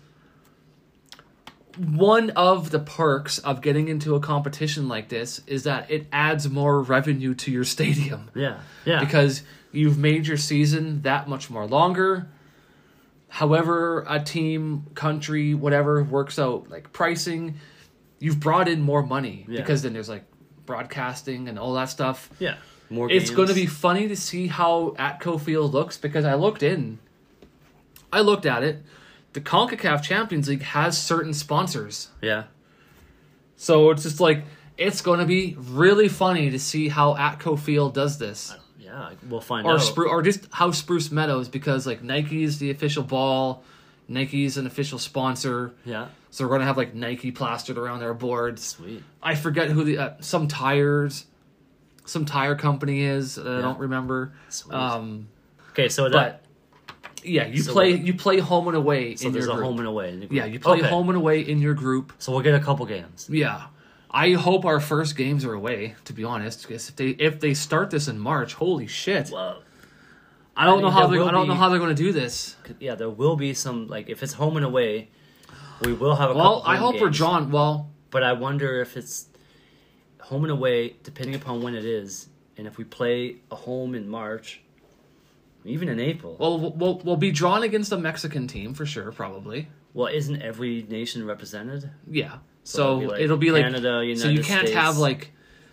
S2: one of the perks of getting into a competition like this is that it adds more revenue to your stadium.
S1: Yeah. Yeah.
S2: Because you've made your season that much more longer. However a team, country, whatever works out, like pricing, you've brought in more money.
S1: Yeah.
S2: Because then there's like broadcasting and all that stuff.
S1: yeah. More.
S2: It's
S1: games.
S2: going to be funny to see how Atco Field looks because I looked in. I looked at it. The CONCACAF Champions League has certain sponsors.
S1: Yeah.
S2: So it's just like, it's going to be really funny to see how Atco Field does this.
S1: Yeah, we'll find
S2: or
S1: out.
S2: Spru- or just how Spruce Meadows, because like Nike is the official ball, Nike's an official sponsor.
S1: Yeah.
S2: So we're gonna have like Nike plastered around their boards.
S1: Sweet.
S2: I forget who the uh, some tires, some tire company is. Uh,
S1: Yeah.
S2: I don't remember.
S1: Sweet.
S2: Um,
S1: Okay, so that
S2: yeah, you
S1: So
S2: play
S1: what-
S2: you play home and away
S1: so
S2: in
S1: there's
S2: your
S1: a
S2: group.
S1: home and away. In the group.
S2: Yeah, you play
S1: Okay.
S2: home and away in your group.
S1: So we'll get a couple games.
S2: Yeah. I hope our first games are away, to be honest, because if they if they start this in March, holy shit.
S1: Well,
S2: I don't
S1: I
S2: know
S1: mean,
S2: how
S1: there
S2: they
S1: will
S2: I don't
S1: be-
S2: know how they're going to do this.
S1: yeah, there will be some, like, if it's home and away, we will have a
S2: Well,
S1: couple
S2: I
S1: home
S2: hope we're
S1: games.
S2: drawn. Well,
S1: But I wonder if it's home and away, depending upon when it is, and if we play a home in March, even in April.
S2: well, we'll we'll, we'll be drawn against a Mexican team for sure, probably.
S1: Well, isn't every nation represented?
S2: Yeah.
S1: So
S2: So,
S1: it'll be like
S2: it'll be like
S1: Canada,
S2: so you
S1: United
S2: can't
S1: States.
S2: have like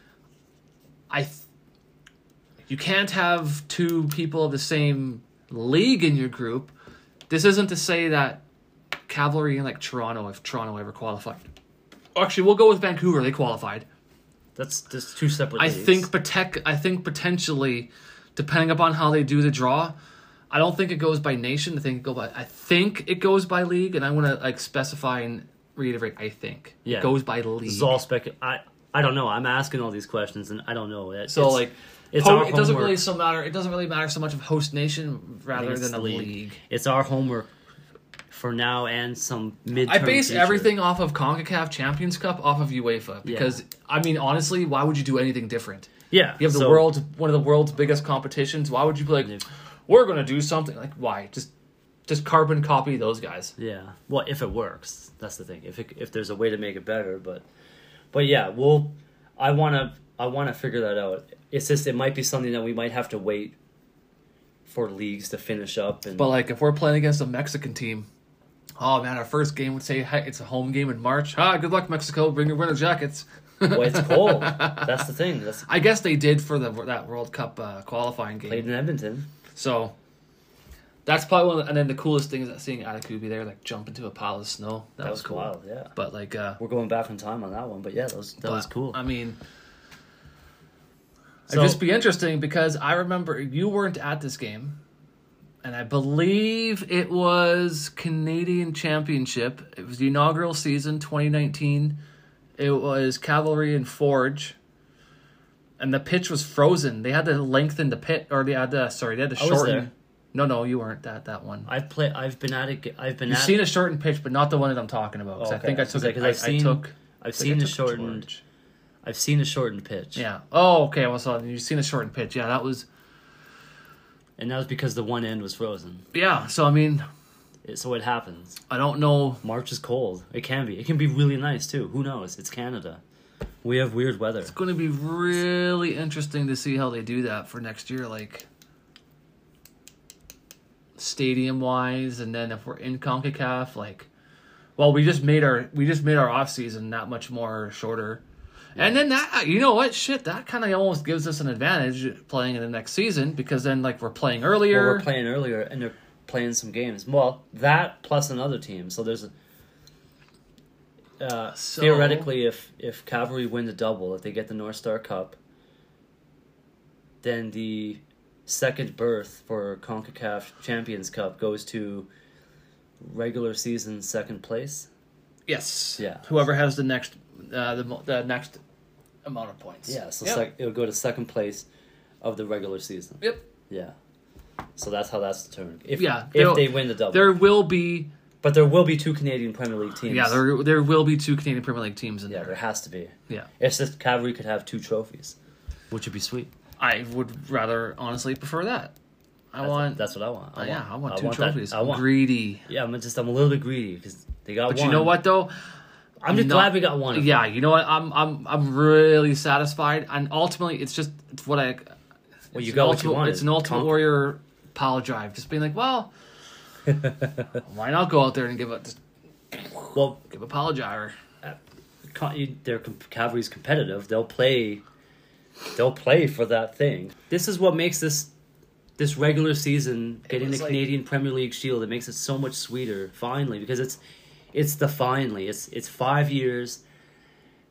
S2: I th- you can't have two people of the same league in your group. This isn't to say that Cavalry and like Toronto, if Toronto ever qualified. Actually, we'll go with Vancouver. They qualified.
S1: That's just two separate
S2: I
S1: leagues.
S2: think protect. I think potentially, depending upon how they do the draw, I don't think it goes by nation. I think it go by. I think it goes by league, and I want to like specify and reiterate. I think
S1: Yeah.
S2: it goes by league.
S1: This is all spec. I I don't know. I'm asking all these questions, and I don't know. It,
S2: So
S1: it's,
S2: like,
S1: it's
S2: ho-
S1: our
S2: it doesn't
S1: homework.
S2: really so matter. It doesn't really matter so much of host nation
S1: I think
S2: rather
S1: it's
S2: than
S1: the
S2: a league.
S1: It's our homework for now and some mid.
S2: I base everything off of CONCACAF Champions Cup off of UEFA because I mean honestly, why would you do anything different?
S1: Yeah,
S2: You have the
S1: so-
S2: world's one of the world's biggest competitions. Why would you be like,
S1: Yeah.
S2: we're gonna do something like why? Just just carbon copy those guys.
S1: Yeah. Well, if it works, that's the thing. If it, if there's a way to make it better, but but yeah, we'll. I wanna I wanna figure that out. It's just it might be something that we might have to wait for leagues to finish up and.
S2: But like if we're playing against a Mexican team, oh man, our first game would say hey, it's a home game in March. Ah, good luck Mexico, bring your winter jackets.
S1: well, it's cold. That's the thing. That's
S2: I guess they did for the that World Cup uh, qualifying game.
S1: played in Edmonton.
S2: So that's probably one of the, and then the coolest thing is that seeing Ataku be there, like jump into a pile of snow. That,
S1: That,
S2: was,
S1: was
S2: cool.
S1: wild. Yeah.
S2: But like, uh,
S1: We're going back in time on that one, but yeah, that was that was
S2: but,
S1: cool.
S2: I mean,
S1: So-
S2: it'd just be interesting because I remember you weren't at this game, and I believe it was Canadian Championship. It was the inaugural season, twenty nineteen. It was Cavalry and Forge. And the pitch was frozen. They had to lengthen the pit, or they had to, sorry, they had to
S1: I was
S2: shorten.
S1: there.
S2: No, no, you weren't at that one.
S1: I've played. I've been at it. I've been
S2: You've
S1: at.
S2: seen a shortened pitch, but not the one that I'm talking about. 'cause
S1: Oh,
S2: I
S1: okay.
S2: think I
S1: I was
S2: took
S1: gonna
S2: it.
S1: say, 'cause
S2: I,
S1: I've
S2: I
S1: seen-
S2: took.
S1: I've
S2: I
S1: seen
S2: think I
S1: the
S2: took
S1: shortened.
S2: George.
S1: I've seen the shortened pitch.
S2: Yeah. Oh, okay. I was on. You've seen a shortened pitch. Yeah, that was.
S1: And that was because the one end was frozen.
S2: Yeah. So I mean,
S1: It, so it happens.
S2: I don't know.
S1: March is cold. It can be. It can be really nice too. Who knows? It's Canada. We have weird weather.
S2: It's going to be really interesting to see how they do that for next year, like stadium wise, and then if we're in CONCACAF, like, well, we just made our we just made our off season that much more shorter, and then that you know what shit that kind of almost gives us an advantage playing in the next season because then like we're playing earlier.
S1: Well, we're playing earlier, and they're playing some games. Well, that plus another team. So there's a. Uh,
S2: So-
S1: theoretically, if if Cavalry win the double, if they get the North Star Cup, then the second berth for CONCACAF Champions Cup goes to regular season second place.
S2: Yes.
S1: Yeah.
S2: Whoever has the next uh, the mo- the next amount of points.
S1: Yeah, so
S2: Yep.
S1: sec- it'll go to second place of the regular season.
S2: Yep.
S1: Yeah. So that's how that's determined. If
S2: Yeah,
S1: if
S2: they'll-
S1: they win the double.
S2: There will be.
S1: But there will be two Canadian Premier League teams.
S2: Yeah, there there will be two Canadian Premier League teams in
S1: Yeah,
S2: there.
S1: there has to be.
S2: Yeah,
S1: It's just Cavalry could have two trophies, which would be sweet.
S2: I would rather honestly prefer that. I
S1: That's,
S2: want.
S1: that's what I want. I
S2: uh, yeah,
S1: want,
S2: I want two
S1: that-
S2: trophies.
S1: I want.
S2: Greedy.
S1: Yeah, I'm just I'm a little bit greedy because they got
S2: But
S1: one.
S2: you know what though?
S1: I'm just
S2: not-
S1: glad we got one. of them.
S2: Yeah, you know what? I'm I'm I'm really satisfied, and ultimately, it's just it's what I.
S1: Well,
S2: it's
S1: you
S2: an
S1: got what
S2: ultimate,
S1: you wanted.
S2: It's an Ultimate
S1: Conquer.
S2: Warrior power drive. Just being like, well, why not go out there and give a just
S1: Well,
S2: give a power driver?
S1: con- you- they're com- Cavalry's competitive. They'll play. They'll play for that thing. This is what makes this this regular season getting the
S2: was like-
S1: Canadian Premier League Shield. It makes it so much sweeter. Finally, because it's it's the finally. It's it's five years.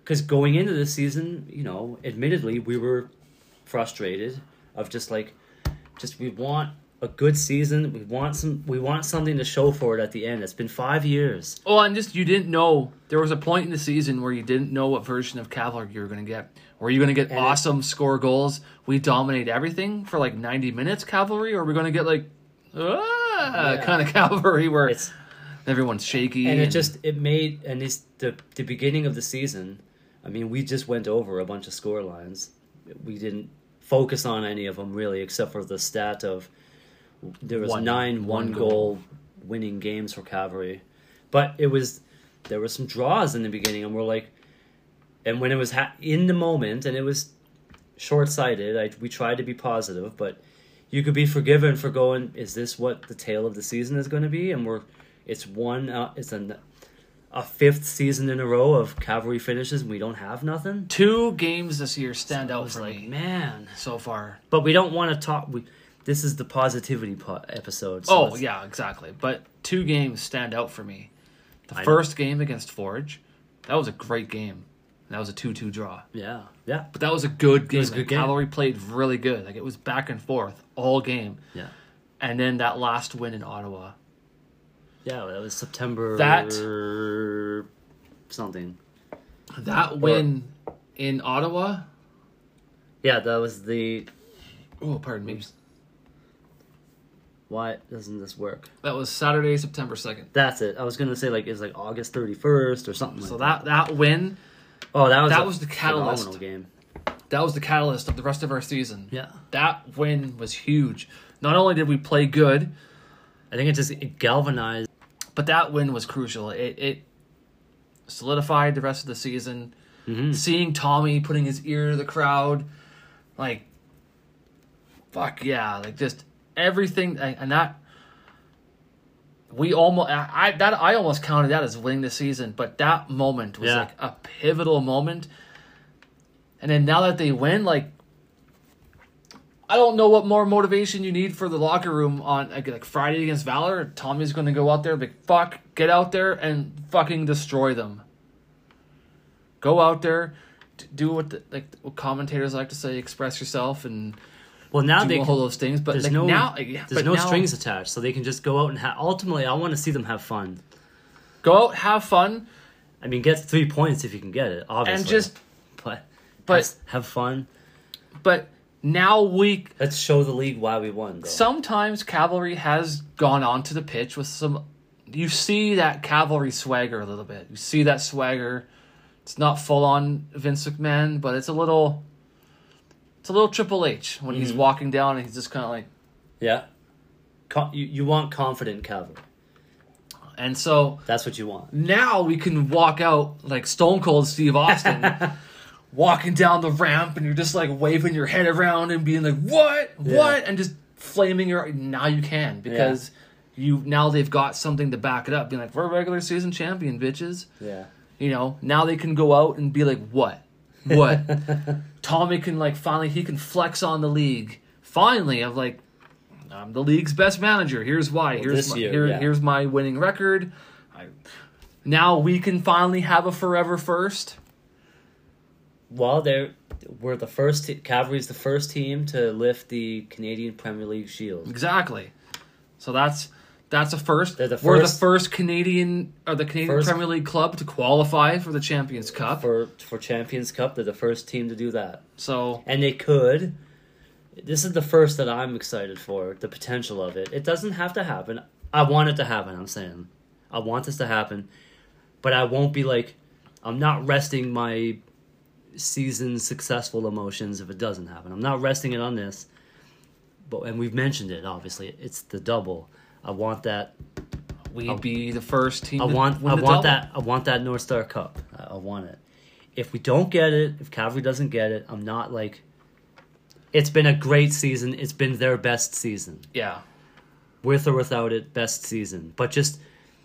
S1: because going into the season, you know, admittedly, we were frustrated of just like, just we want a good season. We want some. We want something to show for it at the end. It's been five years.
S2: Oh, and just you didn't know. There was a point in the season where you didn't know what version of Cavalry you were going to get. Were you going to get
S1: And
S2: awesome score goals? We dominate everything for like ninety minutes Cavalry, or are we going to get like ah,
S1: Yeah.
S2: kind of Cavalry where
S1: It's
S2: everyone's shaky?
S1: and it just it made and it's the the beginning of the season. I mean, we just went over a bunch of score lines. We didn't focus on any of them really, except for the stat of there was
S2: One-
S1: nine
S2: one
S1: one
S2: goal.
S1: goal winning games for Cavalry, but it was there were some draws in the beginning, and we're like, and when it was ha- in the moment, and it was short sighted. I we tried to be positive, but you could be forgiven for going, is this what the tale of the season is going to be? And we're it's one uh, it's a a fifth season in a row of Cavalry finishes, and we don't have nothing.
S2: Two games this year stand
S1: I
S2: out
S1: was
S2: for
S1: like,
S2: me
S1: man.
S2: so far.
S1: But we don't want to talk. We, this is the positivity po- episode. So
S2: Oh,
S1: it's-
S2: yeah, exactly. But two games stand out for me. The
S1: I know.
S2: first game against Forge, that was a great game. That was a two two draw.
S1: yeah, yeah,
S2: But that was a good game.
S1: was a good
S2: Like,
S1: game.
S2: Cavalry played really good. Like it was back and forth all game.
S1: yeah,
S2: And then that last win in Ottawa.
S1: yeah. That was September
S2: That-
S1: something.
S2: That win in Ottawa.
S1: Yeah, that was the.
S2: Oh, pardon me.
S1: Why doesn't this work?
S2: That was Saturday, September second.
S1: That's it. I was gonna say like it's like August thirty first or something.
S2: So
S1: like
S2: that that win,
S1: Oh, that was
S2: that
S1: a
S2: was the catalyst.
S1: phenomenal game.
S2: that was the catalyst of the rest of our season.
S1: Yeah,
S2: That win was huge. Not only did we play good,
S1: I think it just it galvanized.
S2: but that win was crucial. It it solidified the rest of the season.
S1: Mm-hmm.
S2: Seeing Tommy putting his ear to the crowd, like, fuck yeah, like just everything, and that we almost, I I- that I almost counted that as winning the season, but that moment was
S1: Yeah.
S2: like a pivotal moment. And then now that they win, like, I don't know what more motivation you need for the locker room on like, like Friday against Valor. Tommy's going to go out there, like, fuck, get out there and fucking destroy them. Go out there, d- do what the, like what commentators like to say, express yourself and
S1: Well, now
S2: do
S1: they
S2: all those things. But
S1: there's
S2: like
S1: no
S2: now, like, yeah,
S1: there's
S2: but
S1: no
S2: now,
S1: strings attached, so they can just go out and ha- ultimately. I want to see them have fun.
S2: Go out, have fun,
S1: I mean, get three points if you can get it, obviously.
S2: and just.
S1: but
S2: But-
S1: just have fun.
S2: But now we
S1: Let's show the league why we won. Though.
S2: sometimes Cavalry has gone onto the pitch with some. You see that Cavalry swagger a little bit. You see that swagger. It's not full on Vince McMahon, but it's a little. It's a little Triple H when he's
S1: Mhm.
S2: walking down and he's just kind of like.
S1: Yeah, Co- you you want confident Cavalry.
S2: And so
S1: That's what you want.
S2: now we can walk out like Stone Cold Steve Austin, walking down the ramp, and you're just like waving your head around and being like, "What?
S1: Yeah.
S2: What?" and just flaming your. Now you can because you now they've got something to back it up. Being like, "We're regular season champion, bitches."
S1: Yeah.
S2: You know, now they can go out and be like, "What? What?" Tommy can like finally he can flex on the league. Finally, of like, I'm the league's best manager. Here's why.
S1: Well,
S2: here's
S1: this
S2: my,
S1: year,
S2: here,
S1: yeah.
S2: here's my winning record. I, now we can finally have a forever first.
S1: Well, they're we're the first. Te- Cavalry's the first team to lift the Canadian Premier League shield.
S2: Exactly. So that's that's a first.
S1: They're the
S2: We're the
S1: first-
S2: first Canadian or the Canadian
S1: First-
S2: Premier League club to qualify for the Champions Cup.
S1: For for Champions Cup, they're the first team to do that,
S2: So
S1: and they could. This is the first that I'm excited for. The potential of it. It doesn't have to happen. I want it to happen. I'm saying, I want this to happen, but I won't be like, I'm not resting my season successful emotions if it doesn't happen. I'm not resting it on this. But and we've mentioned it. Obviously, it's the double. I want that.
S2: we'd
S1: I-
S2: be the first team.
S1: I
S2: to
S1: want.
S2: win
S1: I
S2: the
S1: want
S2: double.
S1: that. I want that North Star Cup. I, I want it. If we don't get it, if Cavalry doesn't get it, I'm not like. It's been a great season. It's been their best season,
S2: Yeah.
S1: with or without it, best season. But just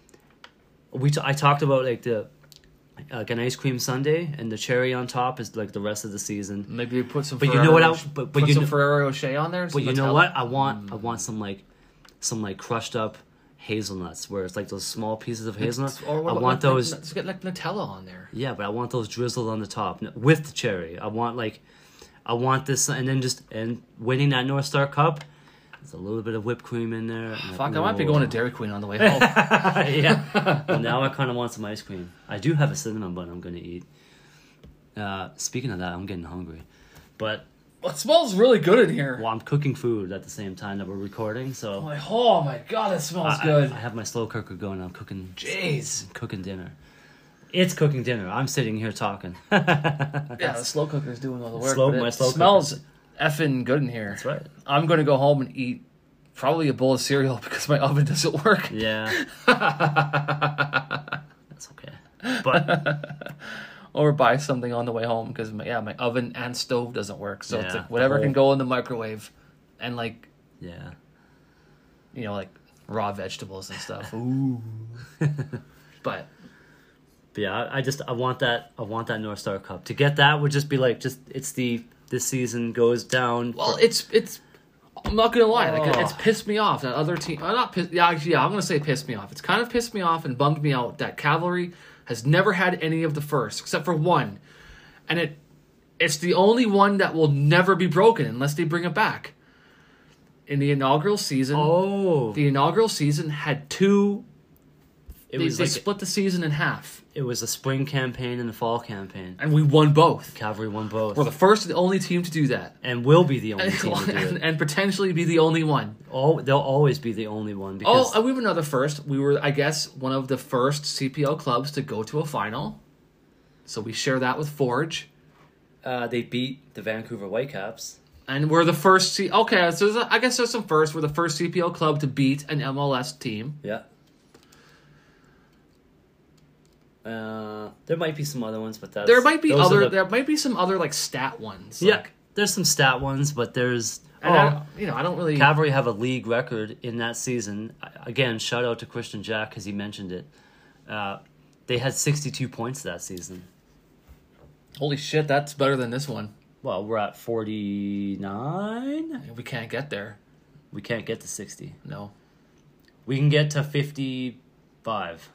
S1: we. T- I talked about like the uh, like an ice cream sundae, and the cherry on top is like the rest of the season.
S2: Maybe we put some.
S1: But you
S2: Ferrero
S1: know what I-
S2: Rocher-
S1: but- but
S2: put
S1: you
S2: some
S1: know-
S2: Ferrero Rocher on there.
S1: But
S2: some
S1: you know
S2: Nutella.
S1: what? I want. I want some like, some like crushed up hazelnuts, where it's like those small pieces of hazelnut.
S2: Or what
S1: I
S2: about
S1: want
S2: like,
S1: those.
S2: Let's get like Nutella on there.
S1: Yeah, but I want those drizzled on the top n- with the cherry. I want like, I want this, and then just and winning that North Star Cup. There's a little bit of whipped cream in there. and
S2: Fuck,
S1: like,
S2: I might be
S1: ooh.
S2: going to Dairy Queen on the way home.
S1: Yeah. Well, now I kind of want some ice cream. I do have a cinnamon bun I'm gonna eat. Uh, speaking of that, I'm getting hungry, but
S2: Well, it smells really good in here.
S1: well, I'm cooking food at the same time that we're recording, so.
S2: I'm like, oh my god, it smells
S1: I,
S2: good.
S1: I, I have my slow cooker going. I'm cooking.
S2: Jeez.
S1: I'm cooking dinner. It's cooking dinner. I'm sitting here talking.
S2: Yeah, the slow cooker's doing all the work.
S1: Slow-
S2: but
S1: my
S2: it
S1: slow
S2: smells
S1: cooker.
S2: effing good in here.
S1: That's right.
S2: I'm going to go home and eat probably a bowl of cereal because my oven doesn't work.
S1: Yeah. That's okay. But
S2: Or buy something on the way home because, my, yeah, my oven and stove doesn't work. So it's
S1: Yeah,
S2: like whatever
S1: the
S2: can
S1: whole-
S2: go in the microwave and, like,
S1: yeah.
S2: you know, like raw vegetables and stuff. Ooh. But
S1: But yeah, I, I just I want that I want that North Star Cup. To get that would just be like just it's the this season goes down.
S2: Well,
S1: for-
S2: it's it's. I'm not gonna lie, like
S1: Oh.
S2: it's pissed me off that other team. Uh, not pissed. Yeah, actually, yeah, I'm gonna say pissed me off. It's kind of pissed me off and bummed me out that Cavalry has never had any of the first except for one, and it it's the only one that will never be broken unless they bring it back. In the inaugural season,
S1: oh,
S2: the inaugural season had two.
S1: it
S2: They,
S1: was
S2: they
S1: like
S2: split the season in half,
S1: it was a spring campaign and a fall campaign.
S2: and we won both.
S1: Cavalry won both,
S2: We're the first and the only team to do that,
S1: and will be the only team to do
S2: and,
S1: it.
S2: and potentially be the only one.
S1: Oh, they'll always be the only one
S2: Oh,
S1: because
S2: and we have another first. We were, I guess, one of the first C P L clubs to go to a final. So we share that with Forge.
S1: uh, they beat the Vancouver Whitecaps.
S2: And we're the first C... Okay, so there's a, I guess there's some first. We're the first C P L club to beat an M L S team.
S1: Yeah. Uh, there might be some other ones, but that's
S2: There might be
S1: those are
S2: other...
S1: the-
S2: There might be some other, like, stat ones.
S1: yeah,
S2: Like,
S1: there's some stat ones, but there's
S2: and
S1: oh,
S2: I, you know, I don't really...
S1: Cavalry have a league record in that season. Again, shout out to Christian Jack because he mentioned it. Uh, they had sixty-two points that season.
S2: Holy shit, that's better than this one.
S1: Well, we're at forty-nine.
S2: We can't get there.
S1: We can't get to sixty.
S2: No.
S1: We can get to fifty-five.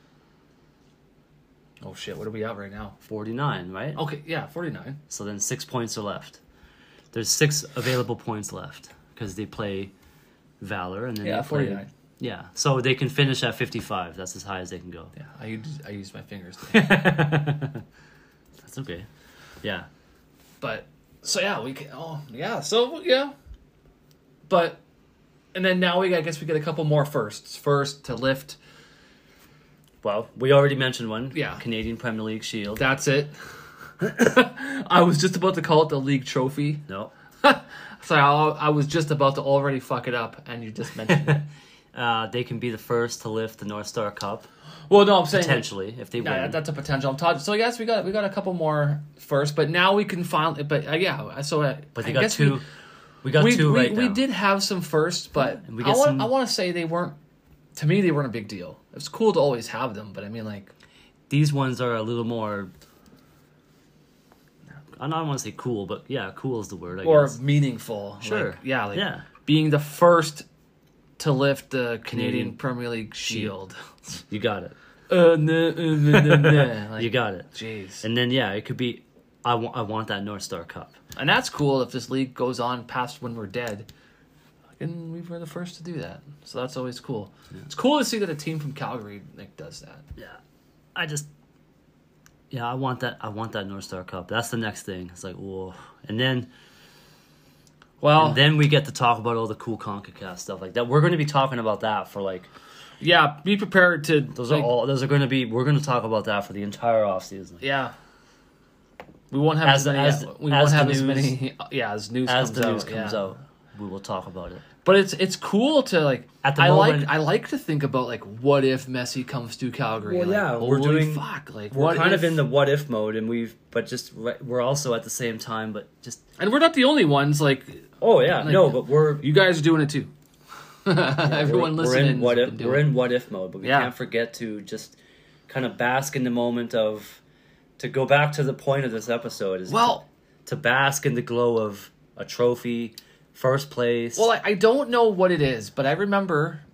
S2: Oh shit, what are we at right now?
S1: forty-nine, right?
S2: Okay, yeah, forty-nine.
S1: So then six points are left. There's six available points left because they play Valor and then
S2: Yeah,
S1: they play,
S2: forty-nine.
S1: Yeah, so they can finish at fifty-five. That's as high as they can go.
S2: Yeah, I used, I used my fingers.
S1: That's okay. Yeah.
S2: But so yeah, we can. Oh yeah, so yeah. But and then now we I guess we get a couple more firsts. First to lift.
S1: Well, we already mentioned one.
S2: Yeah.
S1: Canadian Premier League Shield.
S2: That's it. I was just about to call it the league trophy.
S1: No.
S2: Sorry, I, I was just about to already fuck it up, and you just mentioned it.
S1: Uh, they can be the first to lift the North Star Cup
S2: Well, no, I'm saying
S1: potentially if they
S2: Yeah,
S1: win.
S2: that's a potential. I'm talking. So yes, we got we got a couple more first, but now we can finally. But uh, yeah, so uh,
S1: but they
S2: I
S1: got
S2: guess
S1: two.
S2: We,
S1: We, got
S2: we,
S1: two
S2: we,
S1: right
S2: we
S1: now.
S2: did have some firsts, but
S1: And we
S2: I
S1: get
S2: want
S1: some-
S2: I want to say they weren't. To me, they weren't a big deal. It's cool to always have them, but I mean, like,
S1: These ones are a little more. I don't want to say cool, but yeah, cool is the word. I
S2: or
S1: guess.
S2: meaningful.
S1: Sure.
S2: Like, yeah, like
S1: Yeah.
S2: being the first to lift the Canadian,
S1: Canadian
S2: Premier League Shield.
S1: You got it.
S2: uh, nah, uh, nah, nah, nah. Like,
S1: You got it.
S2: jeez.
S1: And then yeah, it could be. I want. I want that North Star Cup.
S2: And that's cool if this league goes on past when we're dead. And we were the first to do that, so that's always cool. It's cool to see that a team from Calgary like does that.
S1: Yeah, I just. Yeah, I want that. I want that North Star Cup. That's the next thing. It's like whoa, and then.
S2: Well,
S1: And then we get to talk about all the cool CONCACAF stuff like that. We're going to be talking about that for like
S2: yeah, be prepared to.
S1: those
S2: like,
S1: are all. Those are going to be. We're going to talk about that for the entire off season.
S2: Yeah, we won't have
S1: As-
S2: as, many.
S1: as-
S2: we
S1: as
S2: won't
S1: the
S2: have as
S1: news-
S2: many. Yeah, as news
S1: As
S2: comes
S1: the
S2: out,
S1: news comes
S2: yeah.
S1: out, we will talk about it.
S2: But it's it's cool to like.
S1: At the
S2: I
S1: moment-
S2: like I like to think about like what if Messi comes to Calgary?
S1: Well,
S2: like,
S1: yeah, we're
S2: holy
S1: doing-
S2: fuck. Like
S1: We're
S2: what
S1: kind
S2: if,
S1: of in the what if mode, and we've but just right- we're also at the same time, but just
S2: and we're not the only ones. Like
S1: oh yeah,
S2: Like-
S1: no, but we're
S2: you guys are doing it too. Everyone
S1: we're,
S2: listening.
S1: We're in what
S2: has
S1: if
S2: been doing
S1: we're
S2: it.
S1: in what if mode, but we
S2: Yeah.
S1: can't forget to just kind of bask in the moment of to go back to the point of this episode is
S2: Well,
S1: to, to bask in the glow of a trophy, first place.
S2: well, I, I don't know what it is, but I remember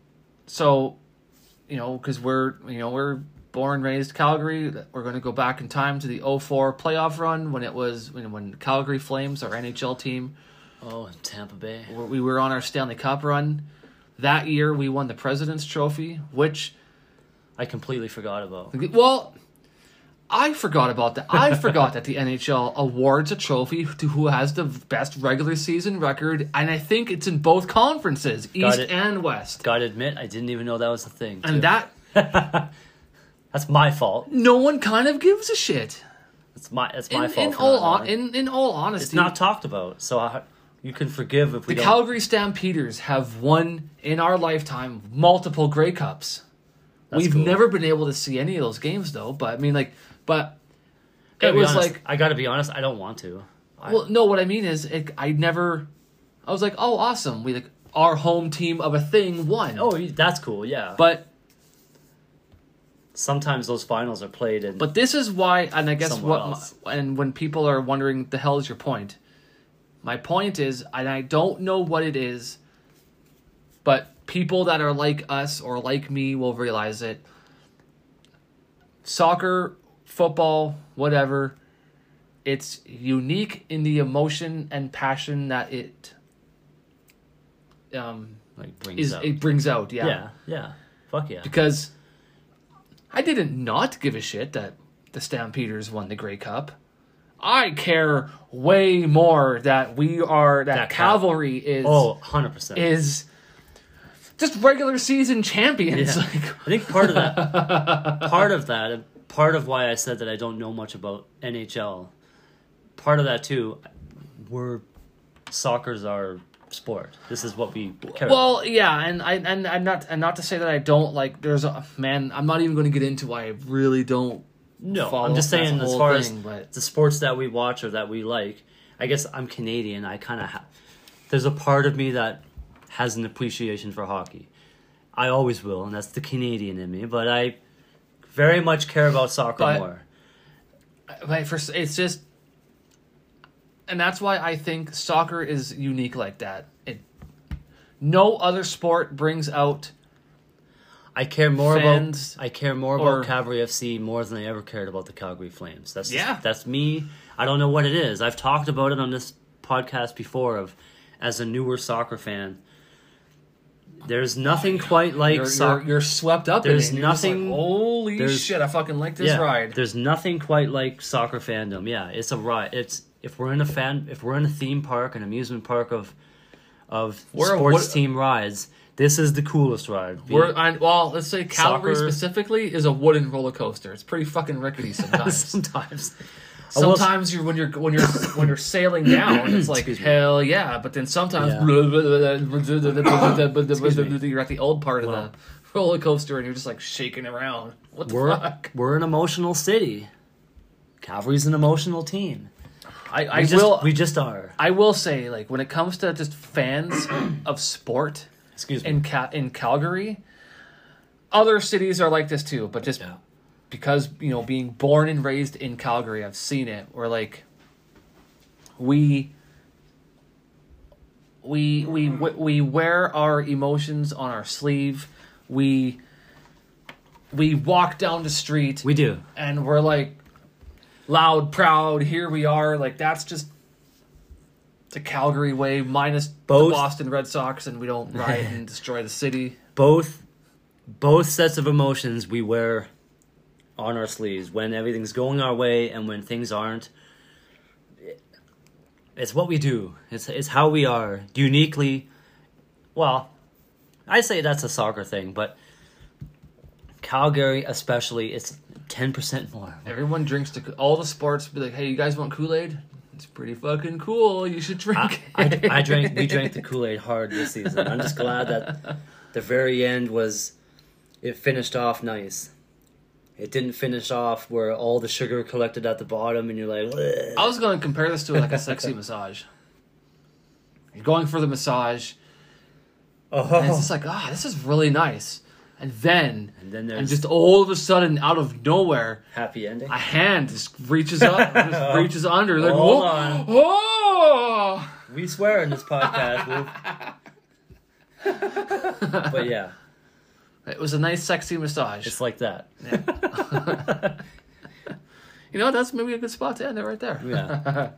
S2: so, you know, because we're you know we're born and raised Calgary. We're going to go back in time to the oh four playoff run when it was when when Calgary Flames, our N H L team,
S1: Oh, Tampa Bay.
S2: we were on our Stanley Cup run. That year we won the President's Trophy, which
S1: I completely forgot about.
S2: well. I forgot about that. I forgot that the N H L awards a trophy to who has the best regular season record, and I think it's in both conferences, East
S1: it.
S2: and West.
S1: Gotta admit, I didn't even know that was a thing.
S2: And
S1: too.
S2: that
S1: That's my fault.
S2: no one kind of gives a shit.
S1: It's my it's my
S2: In,
S1: fault.
S2: in
S1: for
S2: all
S1: not
S2: on,
S1: knowing.
S2: in in all honesty,
S1: It's not talked about, so I, you can forgive if we
S2: the
S1: don't.
S2: Calgary Stampeders have won in our lifetime multiple Grey Cups.
S1: That's
S2: We've
S1: cool.
S2: never been able to see any of those games though. But I mean, like, but
S1: Gotta
S2: it
S1: be
S2: was
S1: honest,
S2: like,
S1: I gotta be honest. I don't want to. I,
S2: well, no. What I mean is, it, I never. I was like, oh, awesome. We like our home team of a thing won.
S1: oh, that's cool. Yeah,
S2: But
S1: sometimes those finals are played in.
S2: but this is why, and I guess
S1: Somewhere
S2: what,
S1: else.
S2: my, and when people are wondering, the hell is your point? My point is, and I don't know what it is, but people that are like us or like me will realize it. Soccer, football, whatever, it's unique in the emotion and passion that it um
S1: like brings
S2: is
S1: out.
S2: it brings out. Yeah.
S1: yeah, yeah, fuck yeah.
S2: Because I didn't not give a shit that the Stampeders won the Grey Cup. I care way more that we are that,
S1: That Cal-
S2: Cavalry is
S1: Oh, one hundred percent.
S2: is just regular season champions.
S1: Yeah.
S2: Like,
S1: I think part of that, part of that, and part of why I said that I don't know much about N H L, part of that too, we're soccer's our sport. This is what we care
S2: well,
S1: about.
S2: yeah, and I and I'm not and not to say that I don't like. There's a man. I'm not even going to get into why I really don't.
S1: No,
S2: follow
S1: I'm just
S2: that
S1: saying as
S2: whole
S1: far
S2: thing,
S1: as
S2: but-
S1: the sports that we watch or that we like. I guess I'm Canadian. I kind of have. There's a part of me that has an appreciation for hockey. I always will, and that's the Canadian in me. But I very much care about soccer
S2: But-
S1: more.
S2: Like for it's just, and that's why I think soccer is unique like that. It no other sport brings out.
S1: I care more
S2: Fans
S1: about I care more
S2: or-
S1: about Calgary F C more than I ever cared about the Calgary Flames. That's
S2: Yeah.
S1: that's me. I don't know what it is. I've talked about it on this podcast before. Of as a newer soccer fan, there's nothing quite like
S2: You're,
S1: soccer.
S2: you're, you're swept up.
S1: There's
S2: in it. You're just
S1: nothing-
S2: Like, Holy
S1: there's-
S2: shit! I fucking like this
S1: yeah,
S2: ride.
S1: there's nothing quite like soccer fandom. Yeah, it's a ride. It's if we're in a fan, if we're in a theme park, an amusement park of of
S2: We're a-
S1: sports
S2: what-
S1: team rides. This is the coolest ride.
S2: We're on, well, let's say Calgary
S1: Soccer-
S2: specifically is a wooden roller coaster. It's pretty fucking rickety sometimes.
S1: sometimes. I will-
S2: Sometimes you're when you're when you're when you're sailing down, it's like
S1: Excuse me.
S2: hell yeah. But then sometimes
S1: Yeah.
S2: you're at the old part of
S1: Well.
S2: the roller coaster and you're just like shaking around. What the
S1: We're
S2: fuck?
S1: we're an emotional city. Calgary's an emotional team.
S2: I, I
S1: We just,
S2: will
S1: we just are.
S2: I will say like when it comes to just fans of sport
S1: Excuse me.
S2: in Cal- in Calgary, other cities are like this too. But just
S1: Yeah.
S2: because you know being born and raised in Calgary, I've seen it. Where like we we we we wear our emotions on our sleeve. We we walk down the street
S1: We do.
S2: and we're like loud, proud. Here we are. Like that's just the Calgary way, minus
S1: Both-
S2: the Boston Red Sox, and we don't riot and destroy the city.
S1: Both both sets of emotions we wear on our sleeves when everything's going our way and when things aren't. It's what we do. It's it's how we are uniquely. Well, I say that's a soccer thing, but Calgary especially, it's ten percent more.
S2: Everyone drinks the all the sports. Be like, hey, you guys want Kool-Aid? It's pretty fucking cool. You should drink
S1: I,
S2: it.
S1: I, I drank. We drank the Kool-Aid hard this season. I'm just glad that the very end was. It finished off nice. It didn't finish off where all the sugar collected at the bottom, and you're like. "Ugh."
S2: I was going to compare this to like a sexy massage. You're going for the massage, and it's
S1: Oh.
S2: just like, ah, this is really nice. And then,
S1: And then
S2: and
S1: there's
S2: just all of a sudden, out of nowhere,
S1: happy ending.
S2: a hand just reaches up, just reaches under. Like,
S1: Hold
S2: whoa,
S1: on.
S2: oh!
S1: We swear in this podcast, Luke. But yeah,
S2: It was a nice, sexy massage.
S1: It's like that.
S2: Yeah. You know, that's maybe a good spot to end it right there.
S1: Yeah.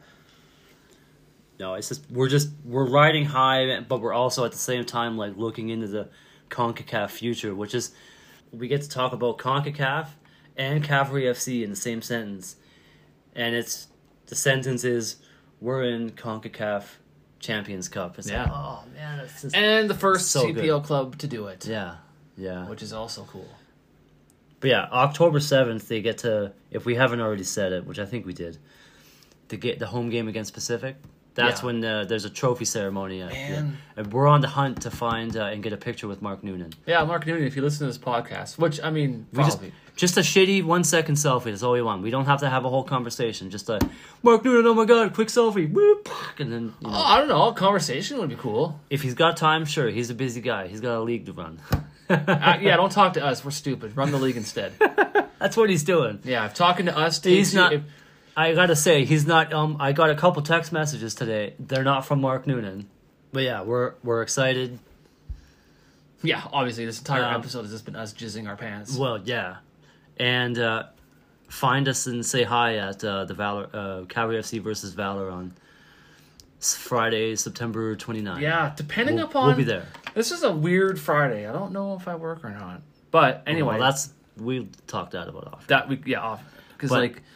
S1: No, it's just we're just we're riding high, but we're also at the same time like looking into the CONCACAF future, which is we get to talk about CONCACAF and Cavalry F C in the same sentence, and it's the sentence is we're in CONCACAF Champions Cup. It's
S2: Yeah.
S1: like, oh man, it's just
S2: And the first
S1: So
S2: C P L
S1: good.
S2: club to do it.
S1: yeah, yeah.
S2: Which is also cool.
S1: But yeah, October seventh they get to, if we haven't already said it, which I think we did, to get the home game against Pacific. That's
S2: Yeah.
S1: when uh, there's a trophy ceremony. At,
S2: Man.
S1: yeah. And we're on the hunt to find uh, and get a picture with Mark Noonan.
S2: Yeah, Mark Noonan, if you listen to this podcast, which, I mean,
S1: We just,
S2: probably.
S1: just a shitty one second selfie. That's all we want. We don't have to have a whole conversation. Just a Mark Noonan. Oh my god, quick selfie. Whoop, and then you know,
S2: Oh, I don't know. Conversation would be cool.
S1: if he's got time, sure. He's a busy guy. He's got a league to run.
S2: uh, yeah, don't talk to us. We're stupid. Run the league instead.
S1: That's what he's doing.
S2: Yeah, if talking to us takes
S1: He's
S2: you-
S1: not.
S2: if-
S1: I gotta say, he's not. Um, I got a couple text messages today. They're not from Mark Noonan, but yeah, we're we're excited.
S2: yeah, obviously, this entire
S1: Um,
S2: episode has just been us jizzing our pants.
S1: Well, yeah, and uh, find us and say hi at uh, the Valor uh, Cavalry F C versus Valor on s- Friday, September twenty-ninth.
S2: Yeah, depending
S1: we'll,
S2: upon...
S1: we'll be there.
S2: This is a weird Friday. I don't know if I work or not. But anyway,
S1: Well, that's we talked that about off.
S2: that we yeah off because
S1: But-
S2: like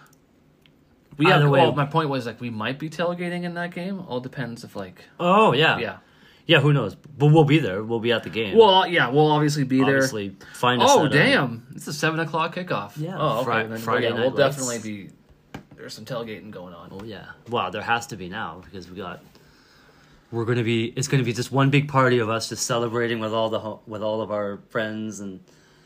S2: we have.
S1: Either way-
S2: Well, my point was like we might be tailgating in that game. All depends if like
S1: Oh yeah,
S2: yeah.
S1: yeah. Who knows? But we'll be there. We'll be at the game.
S2: Well, yeah, we'll obviously be there.
S1: obviously find us.
S2: Oh
S1: at, uh,
S2: damn! It's a seven o'clock kickoff.
S1: Yeah,
S2: Oh, okay.
S1: Fri-
S2: then,
S1: Friday
S2: yeah,
S1: night
S2: we'll
S1: lights.
S2: definitely be. There's some tailgating going on.
S1: Oh yeah. Wow, there has to be now because we got. We're gonna be. It's gonna be just one big party of us just celebrating with all the ho- with all of our friends and.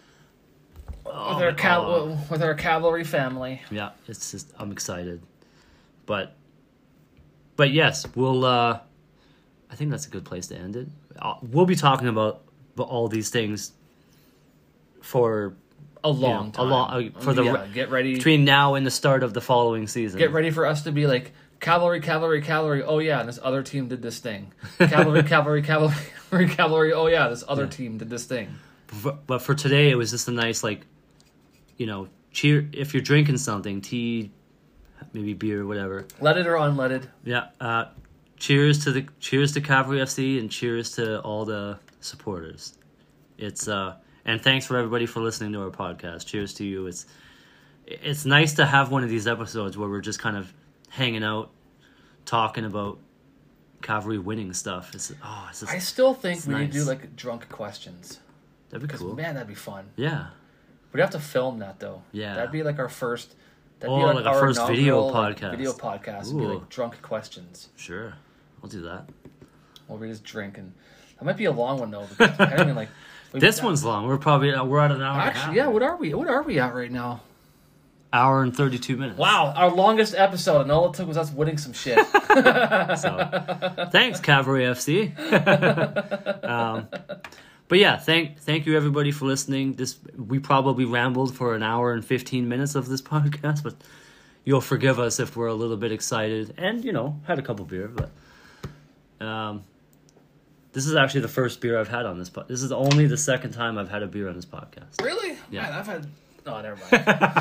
S1: Oh,
S2: with our
S1: my
S2: cal-
S1: God.
S2: with our cavalry family.
S1: Yeah, it's just I'm excited, but. But yes, we'll. uh I think that's a good place to end it. Uh, We'll be talking about all these things. For
S2: A long
S1: know, a
S2: time.
S1: long- uh, for the
S2: yeah,
S1: re-
S2: get ready.
S1: between now and the start of the following season.
S2: Get ready for us to be like cavalry, cavalry, cavalry. Oh yeah, and this other team did this thing. Cavalry, cavalry, cavalry, cavalry. Oh yeah, this other team did this thing.
S1: But but for today, it was just a nice, like, you know, cheer. If you're drinking something, tea, maybe beer, whatever.
S2: Leaded or unleaded.
S1: Yeah. Uh, cheers to the cheers to Cavalry F C and cheers to all the supporters. It's uh and thanks for everybody for listening to our podcast. Cheers to you. It's it's nice to have one of these episodes where we're just kind of hanging out, talking about Cavalry winning stuff. It's oh, it's just,
S2: I still think
S1: It's
S2: we need to do
S1: nice.
S2: like drunk questions.
S1: that'd be
S2: Because
S1: cool.
S2: man, that'd be fun.
S1: Yeah.
S2: We'd have to film that though.
S1: Yeah.
S2: That'd be like our first. That'd
S1: Oh,
S2: be like,
S1: like our
S2: our
S1: first video
S2: inaugural, like,
S1: podcast.
S2: Video podcast would be
S1: Ooh.
S2: like drunk questions.
S1: Sure. I'll do that.
S2: Where we just drink and that might be a long one though. Because depending on like we-
S1: This one's long. We're probably uh, we're at an hour. and a half.
S2: Actually, yeah. What are we? What are we at right now?
S1: Hour and thirty-two minutes.
S2: Wow, our longest episode, and all it took was us winning some shit.
S1: So, thanks, Cavalry F C. um, but yeah, thank thank you everybody for listening. This we probably rambled for an hour and fifteen minutes of this podcast, but you'll forgive us if we're a little bit excited and you know had a couple beer. But um, this is actually the first beer I've had on this podcast. This is only the second time I've had a beer on this podcast.
S2: Really?
S1: Yeah.
S2: Man, I've had. Oh, never mind.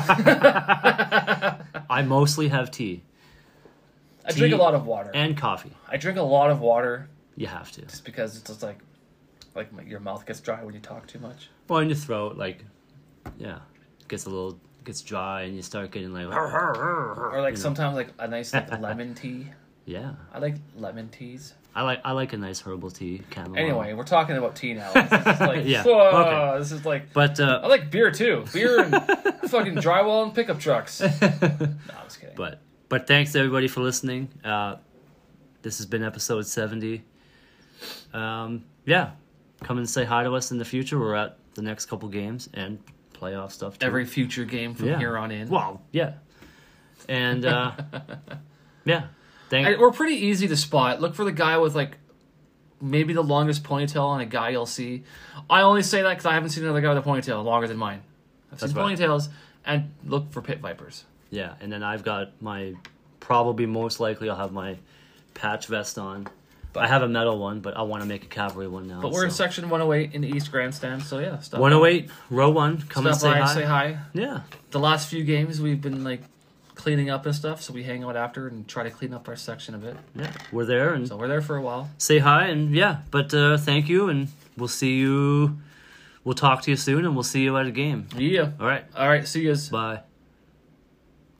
S1: I mostly have tea
S2: I drink a
S1: Tea
S2: lot of water.
S1: and coffee.
S2: I drink a lot of water
S1: You have to.
S2: just because it's just like, like my, your mouth gets dry when you talk too much.
S1: Well, in your throat, like, yeah, gets a little gets dry, and you start getting like,
S2: Or like
S1: you know.
S2: sometimes like a nice like lemon tea.
S1: Yeah,
S2: I like lemon teas.
S1: I like I like a nice herbal tea, chamomile.
S2: Anyway, we're talking about tea now. This is like,
S1: Yeah,
S2: whoa,
S1: okay.
S2: this is like.
S1: but
S2: I
S1: uh,
S2: like beer too. Beer and fucking drywall and pickup trucks. No, I'm just kidding.
S1: but but thanks to everybody for listening. Uh, this has been episode seventy. Um, yeah, come and say hi to us in the future. We're at the next couple games and playoff stuff too.
S2: Every future game from
S1: Yeah.
S2: here on in.
S1: Well, yeah, and uh, yeah, thank.
S2: I, we're pretty easy to spot. Look for the guy with like maybe the longest ponytail on a guy you'll see. I only say that because I haven't seen another guy with a ponytail longer than mine. I've seen
S1: That's right.
S2: ponytails, and look for pit vipers.
S1: Yeah, and then I've got my, probably most likely I'll have my patch vest on. I have a metal one, but I want to make a cavalry one now.
S2: But we're in
S1: so.
S2: section one oh eight in the East Grandstand, so yeah. Stop
S1: one oh eight,
S2: by.
S1: row one. Come and
S2: Stop
S1: say
S2: by,
S1: hi.
S2: say hi.
S1: Yeah.
S2: The last few games we've been like cleaning up and stuff, so we hang out after and try to clean up our section a bit.
S1: Yeah. We're there and
S2: So we're there for a while.
S1: say hi and yeah. But uh, thank you, and we'll see you. We'll talk to you soon, and we'll see you at a game.
S2: Yeah.
S1: All right.
S2: All right. See yous.
S1: Bye.